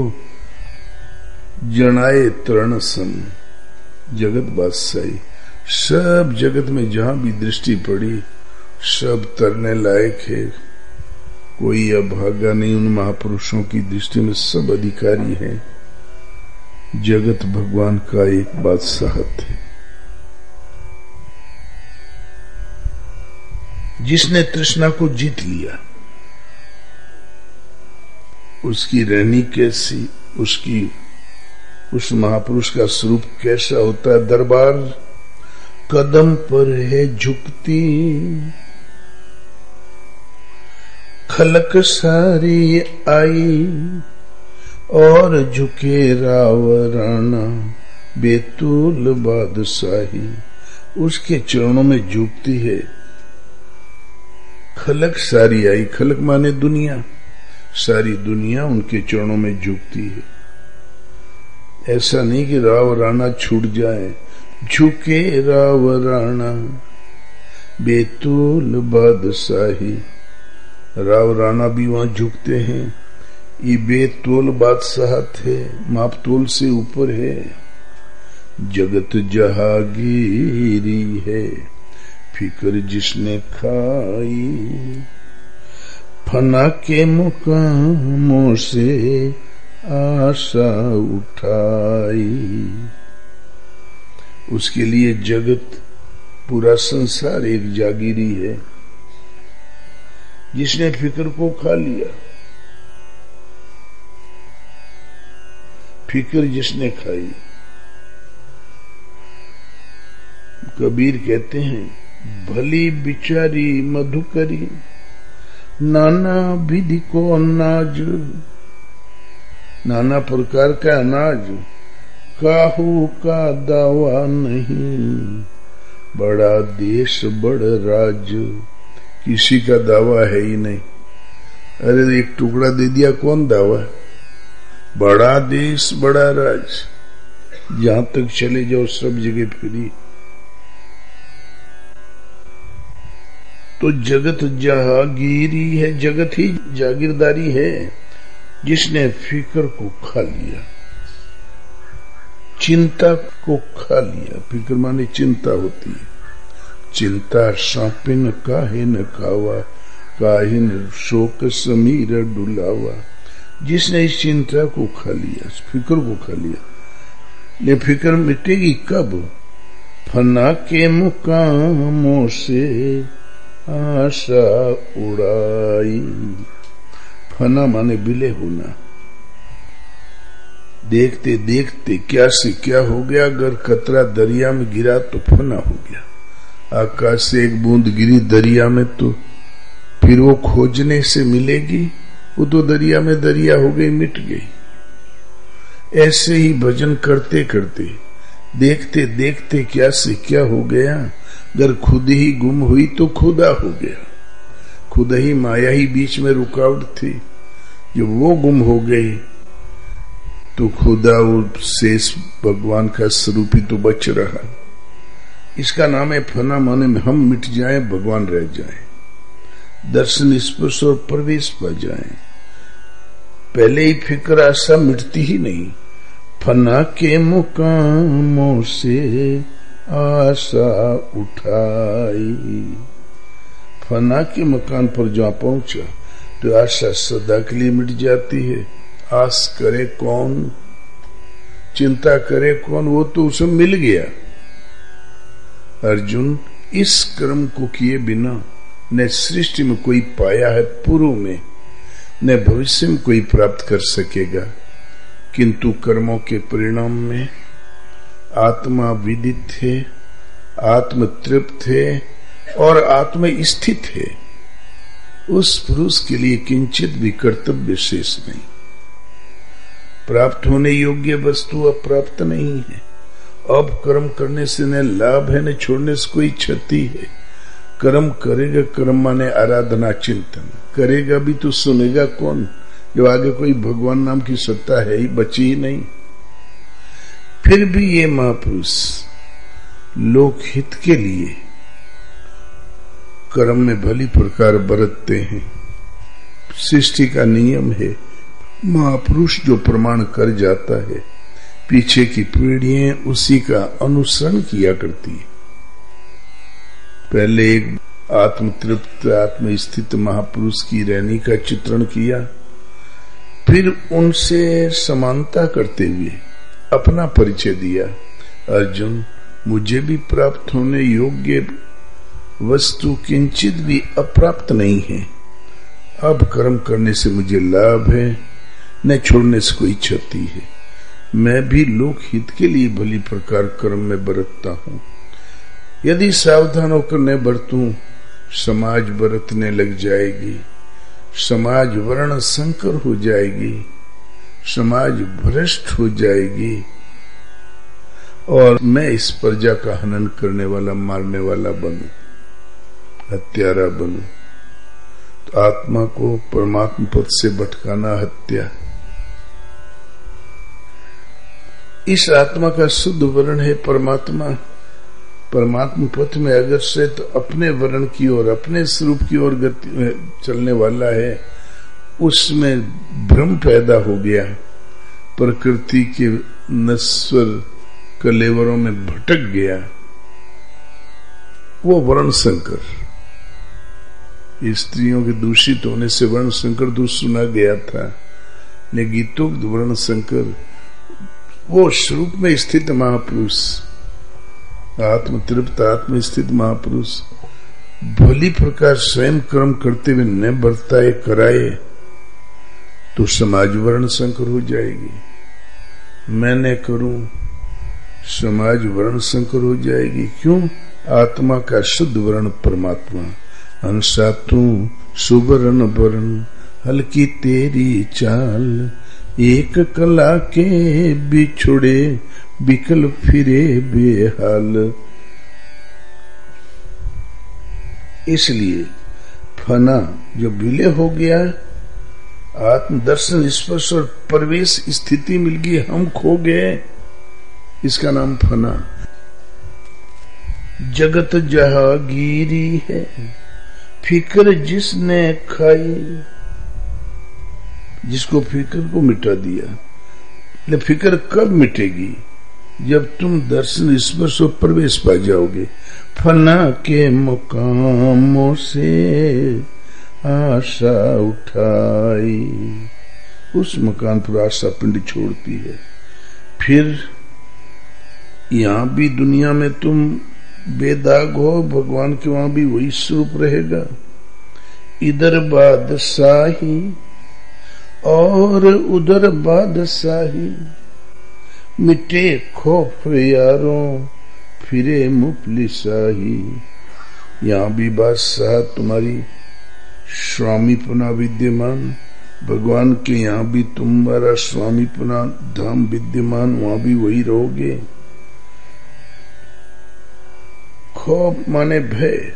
जनाए तरण सम जगत बादशाही। सब जगत में जहां भी दृष्टि पड़ी, सब तरने लायक है, कोई अभागा नहीं। उन महापुरुषों की दृष्टि में सब अधिकारी हैं। जगत भगवान का एक बादशाहत है। जिसने तृष्णा को जीत लिया, उसकी रहनी कैसी, उसकी उस महापुरुष का स्वरूप कैसा होता है। दरबार कदम पर है झुकती, खलक सारी आई और झुके रावराना बेतुल बादशाही। उसके चरणों में झुकती है खलक सारी आई। खलक माने दुनिया, सारी दुनिया उनके चरणों में झुकती है। ऐसा नहीं कि राव राणा छूट जाए, झुके राव राणा बेतुल बादशाही। राव राणा भी वहां झुकते हैं। ये बेतोल बादशाह थे, मापतोल से ऊपर है। जगत जहागीरी है, फिक्र जिसने खाई। फना के मुकामों से आशा उठाई। उसके लिए जगत, पूरा संसार एक जागीरी है। जिसने फिक्र को खा लिया, फिक्र जिसने खाई। कबीर कहते हैं, भली बिचारी मधुकरी, नाना विधि को अनाज। नाना प्रकार का अनाज काहू का दावा नहीं, बड़ा देश बड़ा राज्य, किसी का दावा है ही नहीं। अरे एक टुकड़ा दे दिया, कौन दावा? बड़ा देश बड़ा राज, जहां तक चले जाओ सब जगह फ्री। तो जगत जहागीरी है, जगत ही जागीरदारी है, जिसने फिक्र को खा लिया, चिंता को खा लिया। फिक्र माने चिंता होती है। चिंता सांपिन काहे न खावा, काहे न शोक समीर डुलावा। जिसने इस चिंता को खा लिया, फिक्र को खा लिया, ये फिक्र मिटेगी कब? फना के मुकामों से आशा उड़ाई। फना माने विलय होना। देखते देखते क्या से क्या हो गया। अगर कतरा दरिया में गिरा तो फना हो गया। आकाश से एक बूंद गिरी दरिया में तो फिर वो खोजने से मिलेगी? वो तो दरिया में दरिया हो गई, मिट गई। ऐसे ही भजन करते करते देखते देखते क्या से क्या हो गया। अगर खुद ही गुम हुई तो खुदा हो गया। खुद ही माया ही बीच में रुकावट थी। जब वो गुम हो गई तो खुदा वो शेष भगवान का स्वरूप ही तो बच रहा। इसका नाम है फना, माने हम मिट जाएं, भगवान रह जाएं, दर्शन स्पर्श और प्रवेश पा जाएं। पहले ही फिक्र आशा मिटती ही नहीं। फना के मुकामों से आशा उठाई। फना के मकान पर जहां पहुंचा तो आशा सदा के लिए मिट जाती है। आस करे कौन, चिंता करे कौन, वो तो उसे मिल गया। अर्जुन, इस कर्म को किए बिना न सृष्टि में कोई पाया है पूर्व में, न भविष्य में कोई प्राप्त कर सकेगा। किंतु कर्मों के परिणाम में आत्मा विदित है, आत्म तृप्त है और आत्मा स्थित है। उस पुरुष के लिए किंचित भी कर्तव्य शेष नहीं। प्राप्त होने योग्य वस्तु अब प्राप्त नहीं है। अब कर्म करने से न लाभ है न छोड़ने से कोई क्षति है। कर्म करेगा, कर्म माने आराधना चिंतन करेगा भी तो सुनेगा कौन? जो आगे कोई भगवान नाम की सत्ता है ही बची ही नहीं। फिर भी ये महापुरुष लोकहित के लिए कर्म में भली प्रकार बरतते हैं। सृष्टि का नियम है, महापुरुष जो प्रमाण कर जाता है, पीछे की पीढ़ियां उसी का अनुसरण किया करती है। पहले एक आत्मतृप्त आत्मस्थित महापुरुष की रहनी का चित्रण किया, फिर उनसे समानता करते हुए अपना परिचय दिया। अर्जुन, मुझे भी प्राप्त होने योग्य वस्तु किंचित भी अप्राप्त नहीं है। अब कर्म करने से मुझे लाभ है, न छोड़ने से कोई क्षति है। मैं भी लोक हित के लिए भली प्रकार कर्म में बरतता हूं। यदि सावधान होकर न बरतूं, समाज बरतने लग जाएगी, समाज वर्ण संकर हो जाएगी, समाज भ्रष्ट हो जाएगी और मैं इस प्रजा का हनन करने वाला, मारने वाला बनूं, हत्यारा बनूं। तो आत्मा को परमात्मा पद से भटकाना हत्या। इस आत्मा का शुद्ध वर्ण है परमात्मा। परमात्मा पथ में अगर से तो अपने वर्ण की ओर, अपने स्वरूप की ओर गति चलने वाला है, उसमें भ्रम पैदा हो गया। प्रकृति के नश्वर कलेवरों में भटक गया, वो वर्ण संकर। स्त्रियों के दूषित होने से वर्ण संकर दूष सुना गया था, ने गीतोक्त वर्ण संकर वो स्वरूप में स्थित महापुरुष, आत्म तृप्त आत्म स्थित महापुरुष भली प्रकार स्वयं कर्म करते हुए न बरताए कराए तो समाज वर्ण संकर हो जाएगी। मैं न करूं, समाज वर्ण संकर हो जाएगी। क्यों? आत्मा का शुद्ध वर्ण परमात्मा। हंसा तू सुवर्ण वर्ण, हल्की तेरी चाल, एक कला के बिछुड़े बिकल फिरे बेहाल। इसलिए फना जो विलय हो गया, आत्मदर्शन स्पर्श और प्रवेश स्थिति मिल गई, हम खो गए, इसका नाम फना। जगत जहांगीरी है फिक्र जिसने खाई, जिसको फिक्र को मिटा दिया। ले फिक्र कब मिटेगी? जब तुम दर्शन स्पर्श और प्रवेश पा जाओगे। फना के मुकामों से आशा उठाई, उस मकान पर आशा पिंड छोड़ती है। फिर यहां भी दुनिया में तुम बेदाग हो, भगवान के वहां भी वही स्वरूप रहेगा। इधर बादशाही और उधर बादशाही, मिटे खौफ यारों फिरे मुफलिसाही। यहां भी बादशाह तुम्हारी स्वामी पुना विद्यमान, भगवान के यहां भी तुम्हारा स्वामी पुना धाम विद्यमान, वहां भी वही रहोगे। खौफ माने भय,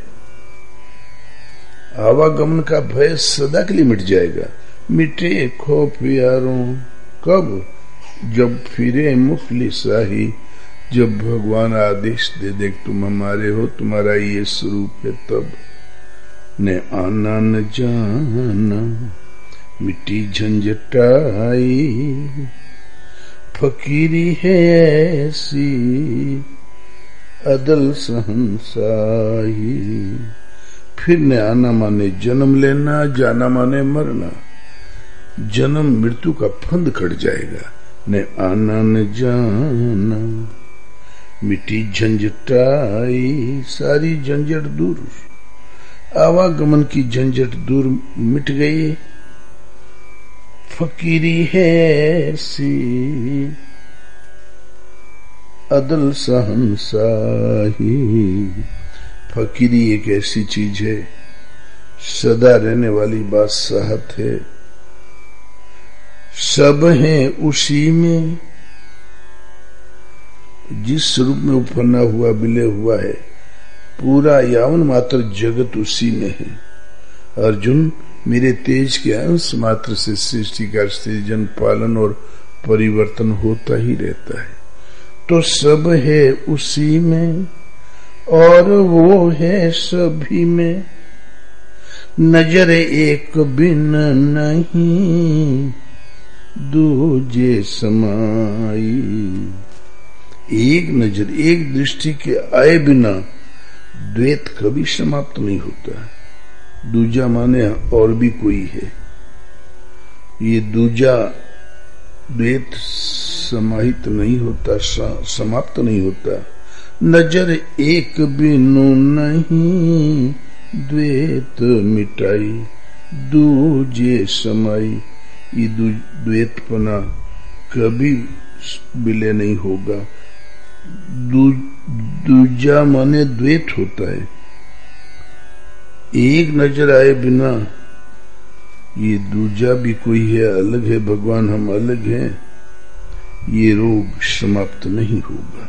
आवागमन का भय सदा के लिए मिट जाएगा। मिटे खौफ यारों, कब? जब फिरे मुफलिसाही, जब भगवान आदेश दे दे तुम हमारे हो, तुम्हारा ये स्वरूप है, तब। ने आना न जाना मिट्टी झंझटाई, फकीरी है ऐसी अदल सहनसाई। फिर ने आना माने जन्म लेना, जाना माने मरना। जन्म मृत्यु का फंद कट जाएगा। ने आना न जाना मिट्टी झंझटाई, सारी झंझट दूर, आवागमन की झंझट दूर मिट गई। फकीरी है ऐसी अदल सहनसाही, फकीरी एक ऐसी चीज है, सदा रहने वाली बादशाहत है। सब है उसी में, जिस स्वरूप में उपन्ना हुआ विलय हुआ है, पूरा यावन मात्र जगत उसी में है। अर्जुन, मेरे तेज के अंश मात्र से सृष्टि का सृजन, पालन और परिवर्तन होता ही रहता है। तो सब है उसी में और वो है सभी में, नजर एक बिन नहीं दूजे समाई। एक नजर, एक दृष्टि के आए बिना द्वैत कभी समाप्त नहीं होता। दूजा माने और भी कोई है, ये दूजा द्वैत समाहित नहीं होता, समाप्त नहीं होता। नजर एक बिनु नहीं द्वैत मिटाई, दूजे समाई। ये द्वैतपना कभी विलय नहीं होगा। दूजा माने द्वैत होता है। एक नजर आए बिना ये दूजा भी कोई है, अलग है भगवान, हम अलग हैं, ये रोग समाप्त नहीं होगा,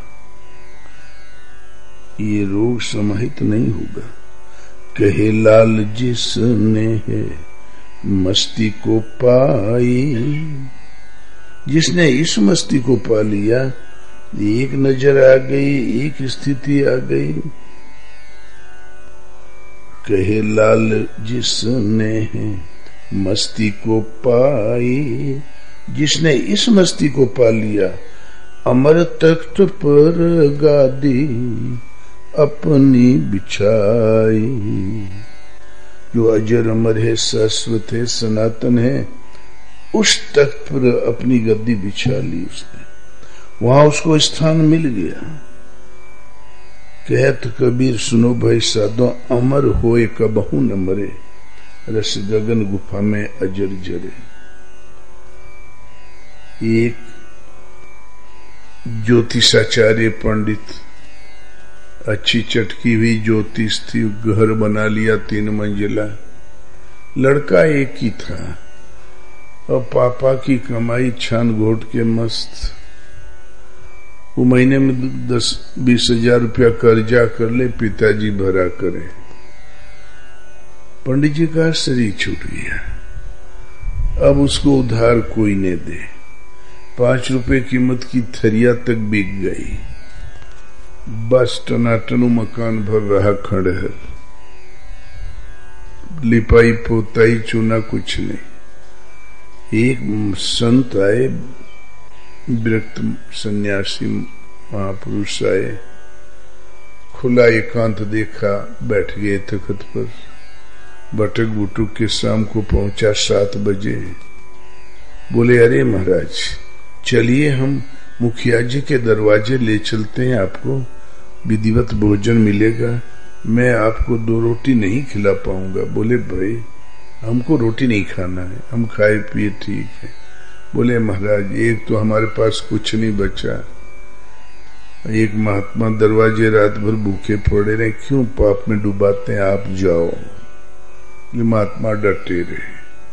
ये रोग समाहित नहीं होगा। कहे लाल जिसने है मस्ती को पाई, जिसने इस मस्ती को पा लिया, एक नजर आ गई, एक स्थिति आ गई। कहे लाल जिसने है मस्ती को पाई, जिसने इस मस्ती को पा लिया, अमर तख्त पर गादी अपनी बिछाई। जो अजर अमर है, शाश्वत है, सनातन है, उस तख्त पर अपनी गद्दी बिछा ली उसने, वहां उसको स्थान मिल गया। कहत कबीर सुनो भाई साधो, अमर होए कबहू न मरे, रस गगन गुफा में अजर जरे। एक ज्योतिषाचार्य पंडित, अच्छी चटकी हुई ज्योतिष थी, घर बना लिया 3 मंजिला, लड़का एक ही था, और पापा की कमाई छान घोट के मस्त, वो महीने में 10-20 हजार रुपया कर्जा कर ले, पिताजी भरा करे। पंडित जी का शरीर छूट गया, अब उसको उधार कोई नहीं दे। 5 रुपए कीमत की थरिया तक बिक गई, बस टनाटन मकान भर रहा खंडहर, लिपाई पोताई चूना कुछ नहीं। एक संत आए, विरक्त सन्यासी महापुरुष आए, खुला एकांत देखा, बैठ गए तख्त पर। बटक बुटुक के शाम को पहुंचा 7 बजे। बोले अरे महाराज चलिए हम मुखिया जी के दरवाजे ले चलते हैं, आपको विधिवत भोजन मिलेगा, मैं आपको 2 रोटी नहीं खिला पाऊंगा। बोले भाई हमको रोटी नहीं खाना है, हम खाए पिए ठीक है। बोले महाराज एक तो हमारे पास कुछ नहीं बचा, एक महात्मा दरवाजे रात भर भूखे पड़े रहे, क्यों पाप में डुबाते हैं, आप जाओ। ये महात्मा डटे रहे।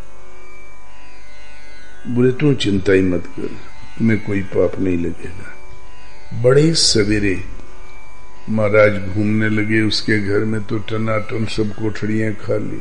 बोले तू चिंता ही मत कर, तुम्हें कोई पाप नहीं लगेगा। बड़े सवेरे महाराज घूमने लगे, उसके घर में तो टनाटन सब कोठड़ियां खाली।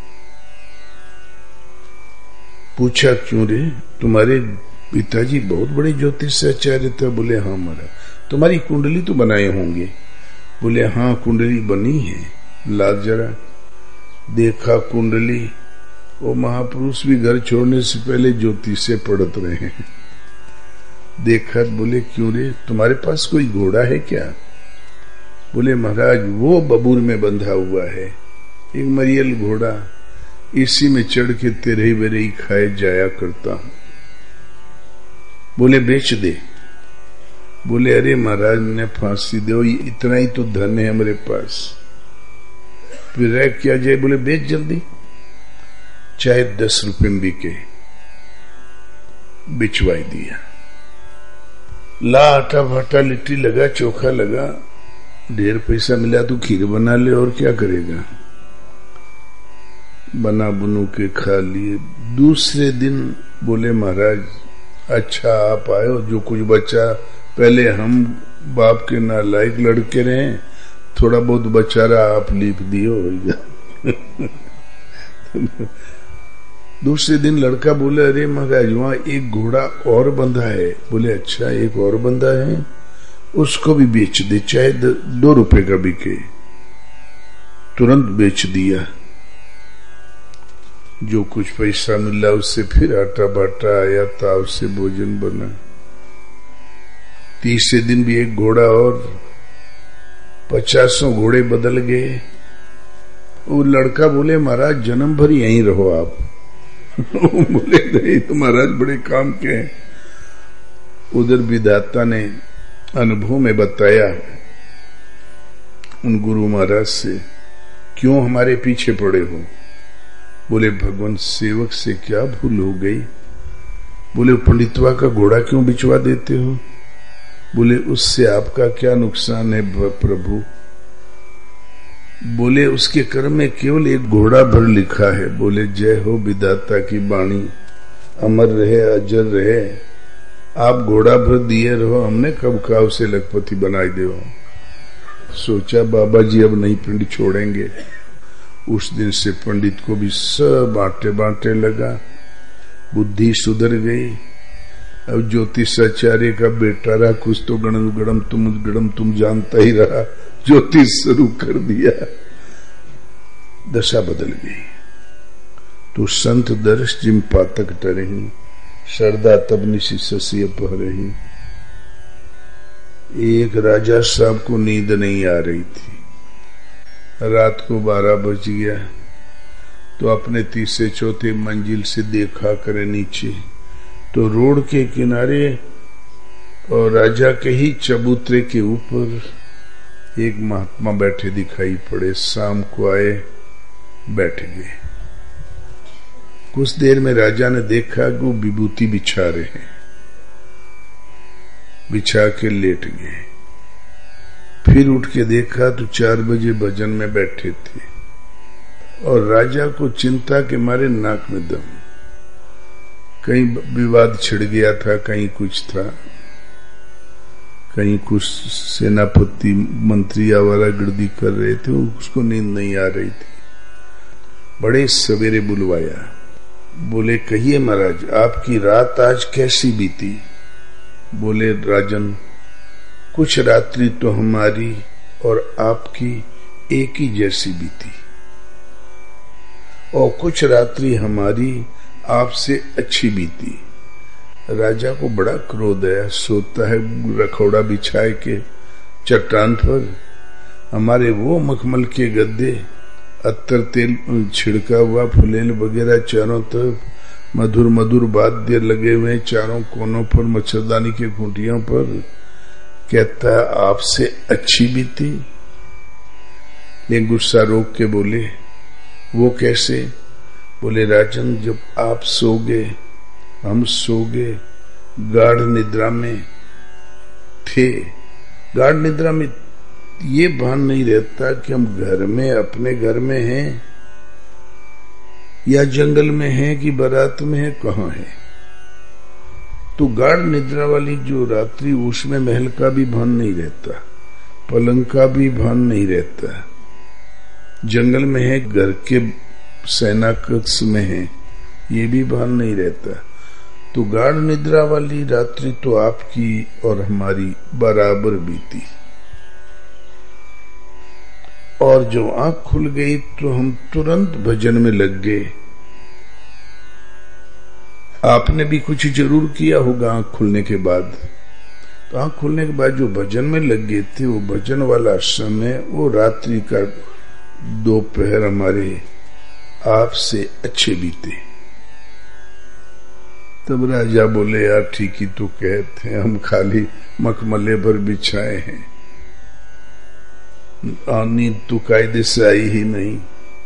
पूछा क्यों रे, तुम्हारे पिताजी बहुत बड़े ज्योतिष से आचार्य थे। बोले हाँ महाराज। तुम्हारी कुंडली तो बनाए होंगे। बोले हाँ कुंडली बनी है, लाल जरा। देखा कुंडली, वो महापुरुष भी घर छोड़ने से पहले ज्योतिष से पढ़त रहे हैं। देखा, बोले क्यों रे, तुम्हारे पास कोई घोड़ा है क्या? बोले महाराज वो बबूर में बंधा हुआ है, एक मरियल घोड़ा, इसी में चढ़ के तेरे बेरे ही खाए जाया करता हूं। बोले बेच दे। बोले अरे महाराज ने फांसी दो, इतना ही तो धन है हमारे पास, फिर रह क्या जाए। बोले बेच जल्दी, चाहे 10 रुपए में बिके। बिचवाई दिया। ला आटा भाटा लिट्टी लगा, चोखा लगा, ढेर पैसा मिला तो खीर बना ले, और क्या करेगा। बना बुनू के खा लिए। दूसरे दिन बोले महाराज अच्छा आप आए हो, जो कुछ बचा पहले हम बाप के नालायक लड़के रहे, थोड़ा बहुत बचा रहा आप लिख दियो। दूसरे दिन लड़का बोले अरे महाराज वहां एक घोड़ा और बंधा है। बोले अच्छा एक और बंधा है, उसको भी बेच दे, चाहे 2 रुपए का बिके। तुरंत बेच दिया। जो कुछ पैसा मिला उससे फिर आटा बाटा आया था, उससे भोजन बना। तीसरे दिन भी एक घोड़ा और, 50 घोड़े बदल गए। वो लड़का बोले महाराज जन्म भर यहीं रहो आप। बोले नहीं तो महाराज बड़े काम के हैं। उधर विधाता ने अनुभव में बताया उन गुरु महाराज से, क्यों हमारे पीछे पड़े हो। बोले भगवान सेवक से क्या भूल हो गई। बोले पंडितवा का घोड़ा क्यों बिचवा देते हो। बोले उससे आपका क्या नुकसान है प्रभु। बोले उसके कर्म में केवल एक घोड़ा भर लिखा है। बोले जय हो विधाता की वाणी, अमर रहे अजर रहे। आप घोड़ा भर दिए रहो, हमने कब कहा उसे लखपति बनाई दे। सोचा बाबा जी अब नहीं पिंड छोड़ेंगे। उस दिन से पंडित को भी सब बांटे बांटे लगा, बुद्धि सुधर गई। अब ज्योतिषाचार्य का बेटा रहा, कुछ तो गणम तुम जानता ही रहा, ज्योतिष शुरू कर दिया। दशा बदल गई। तो संत दर्श जिम पातक टरही, श्रद्धा तब निशि ससी अपहरही। एक राजा साहब को नींद नहीं आ रही थी। रात को 12 बज गया तो अपने 3-4 मंजिल से देखा करे नीचे, तो रोड के किनारे और राजा के ही चबूतरे के ऊपर एक महात्मा बैठे दिखाई पड़े। शाम को आए, बैठ गए। कुछ देर में राजा ने देखा कि वो विभूति बिछा रहे हैं, बिछा के लेट गए। फिर उठ के देखा तो 4 बजे भजन में बैठे थे और राजा को चिंता के मारे नाक में दम। कहीं विवाद छिड़ गया था, कहीं कुछ था, कहीं कुछ सेनापति मंत्री आवारागर्दी कर रहे थे, उसको नींद नहीं आ रही थी। बड़े सवेरे बुलवाया, बोले कहिए महाराज आपकी रात आज कैसी बीती? बोले राजन कुछ रात्रि तो हमारी और आपकी एक ही जैसी बीती, और कुछ रात्रि हमारी आपसे अच्छी बीती। राजा को बड़ा क्रोध है, सोता है रखौड़ा बिछाए के चट्टान पर, हमारे वो मखमल के गद्दे, अत्तर तेल छिड़का हुआ, फुलेल वगैरह चारों तरफ, मधुर मधुर वाद्य लगे हुए चारों कोनों पर, मच्छरदानी के खूंटियों पर, कहता है आपसे अच्छी बीती। लेकिन गुस्सा रोक के बोले वो कैसे? बोले राजन जब आप सोगे हम सोगे, गाढ़ निद्रा में थे, गाढ़ निद्रा में ये भान नहीं रहता कि हम घर में, अपने घर में हैं या जंगल में हैं कि बारात में हैं, कहाँ हैं। तो गाढ़ निद्रा वाली जो रात्रि, उसमें महल का भी भान नहीं रहता, पलंग का भी भान नहीं रहता, जंगल में है, घर के सेना कक्ष में है, ये भी भान नहीं रहता। तो गाढ़ निद्रा वाली रात्रि तो आपकी और हमारी बराबर बीती, और जो आंख खुल गई तो हम तुरंत भजन में लग गए। आपने भी कुछ जरूर किया होगा आंख खुलने के बाद। तो आंख खुलने के बाद जो भजन में लग गए थे, वो भजन वाला समय, वो रात्रि का दोपहर हमारे आपसे अच्छे बीते। तब राजा बोले यार ठीक ही तो कहते हैं, हम खाली मखमले पर बिछाए हैं, नींद तो कायदे से आई ही नहीं।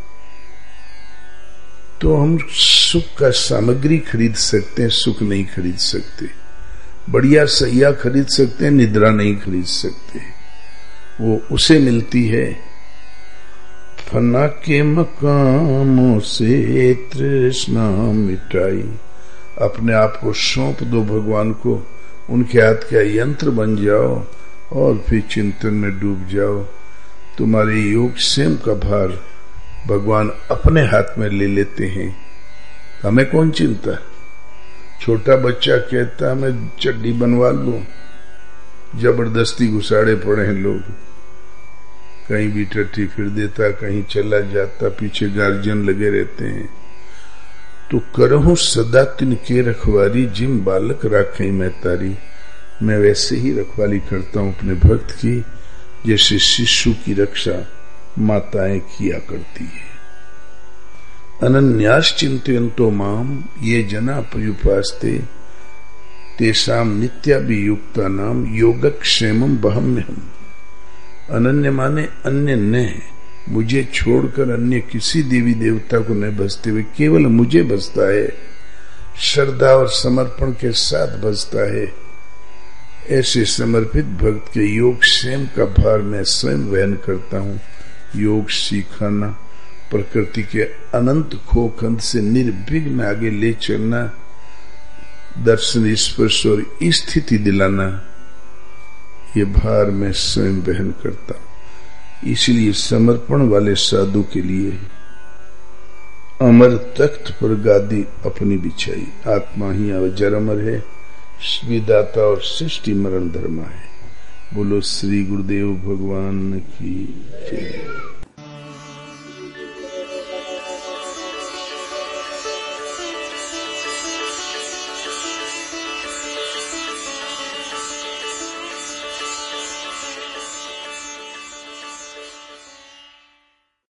तो हम सुख का सामग्री खरीद सकते हैं, सुख नहीं खरीद सकते। बढ़िया सैया खरीद सकते हैं, निद्रा नहीं खरीद सकते। वो उसे मिलती है फना के मकामों से तृष्णा मिटाई। अपने आप को सौंप दो भगवान को, उनके हाथ का यंत्र बन जाओ और फिर चिंतन में डूब जाओ। तुम्हारे योग स्वयं का भार भगवान अपने हाथ में ले लेते हैं। हमें कौन चिंता? छोटा बच्चा कहता मैं चड्डी बनवा लूं, जबरदस्ती घुसाड़े पड़े हैं लोग, कहीं भी टट्टी फिर देता, कहीं चला जाता, पीछे गार्जियन लगे रहते हैं। तो करहूं सदा तिनके रखवारी, जिम बालक राखें मैं तारी। मैं वैसे ही रखवाली करता हूं अपने भक्त की, जैसे शिशु की रक्षा माताएं किया करती है। अनन्यास चिंतयन्तो माम ये जना पर्युपास्ते, तेषाम नित्याभियुक्ता नाम योगक्षेमम वहम्यहम्। अनन्य माने अन्य न, मुझे छोड़कर अन्य किसी देवी देवता को न भजते हुए केवल मुझे भजता है, श्रद्धा और समर्पण के साथ भजता है। ऐसे समर्पित भक्त के योग स्वयं का भार मैं स्वयं वहन करता हूँ। योग सीखाना, प्रकृति के अनंत खोखंड से निर्विघ्न आगे ले चलना, दर्शन स्पर्श और स्थिति दिलाना, ये भार मैं स्वयं वहन करता हूं। इसलिए समर्पण वाले साधु के लिए अमर तख्त पर गादी अपनी बिछाई। आत्मा ही अजर अमर है, विदाता और सृष्टि मरण धर्मा है। बोलो श्री गुरुदेव भगवान की जय।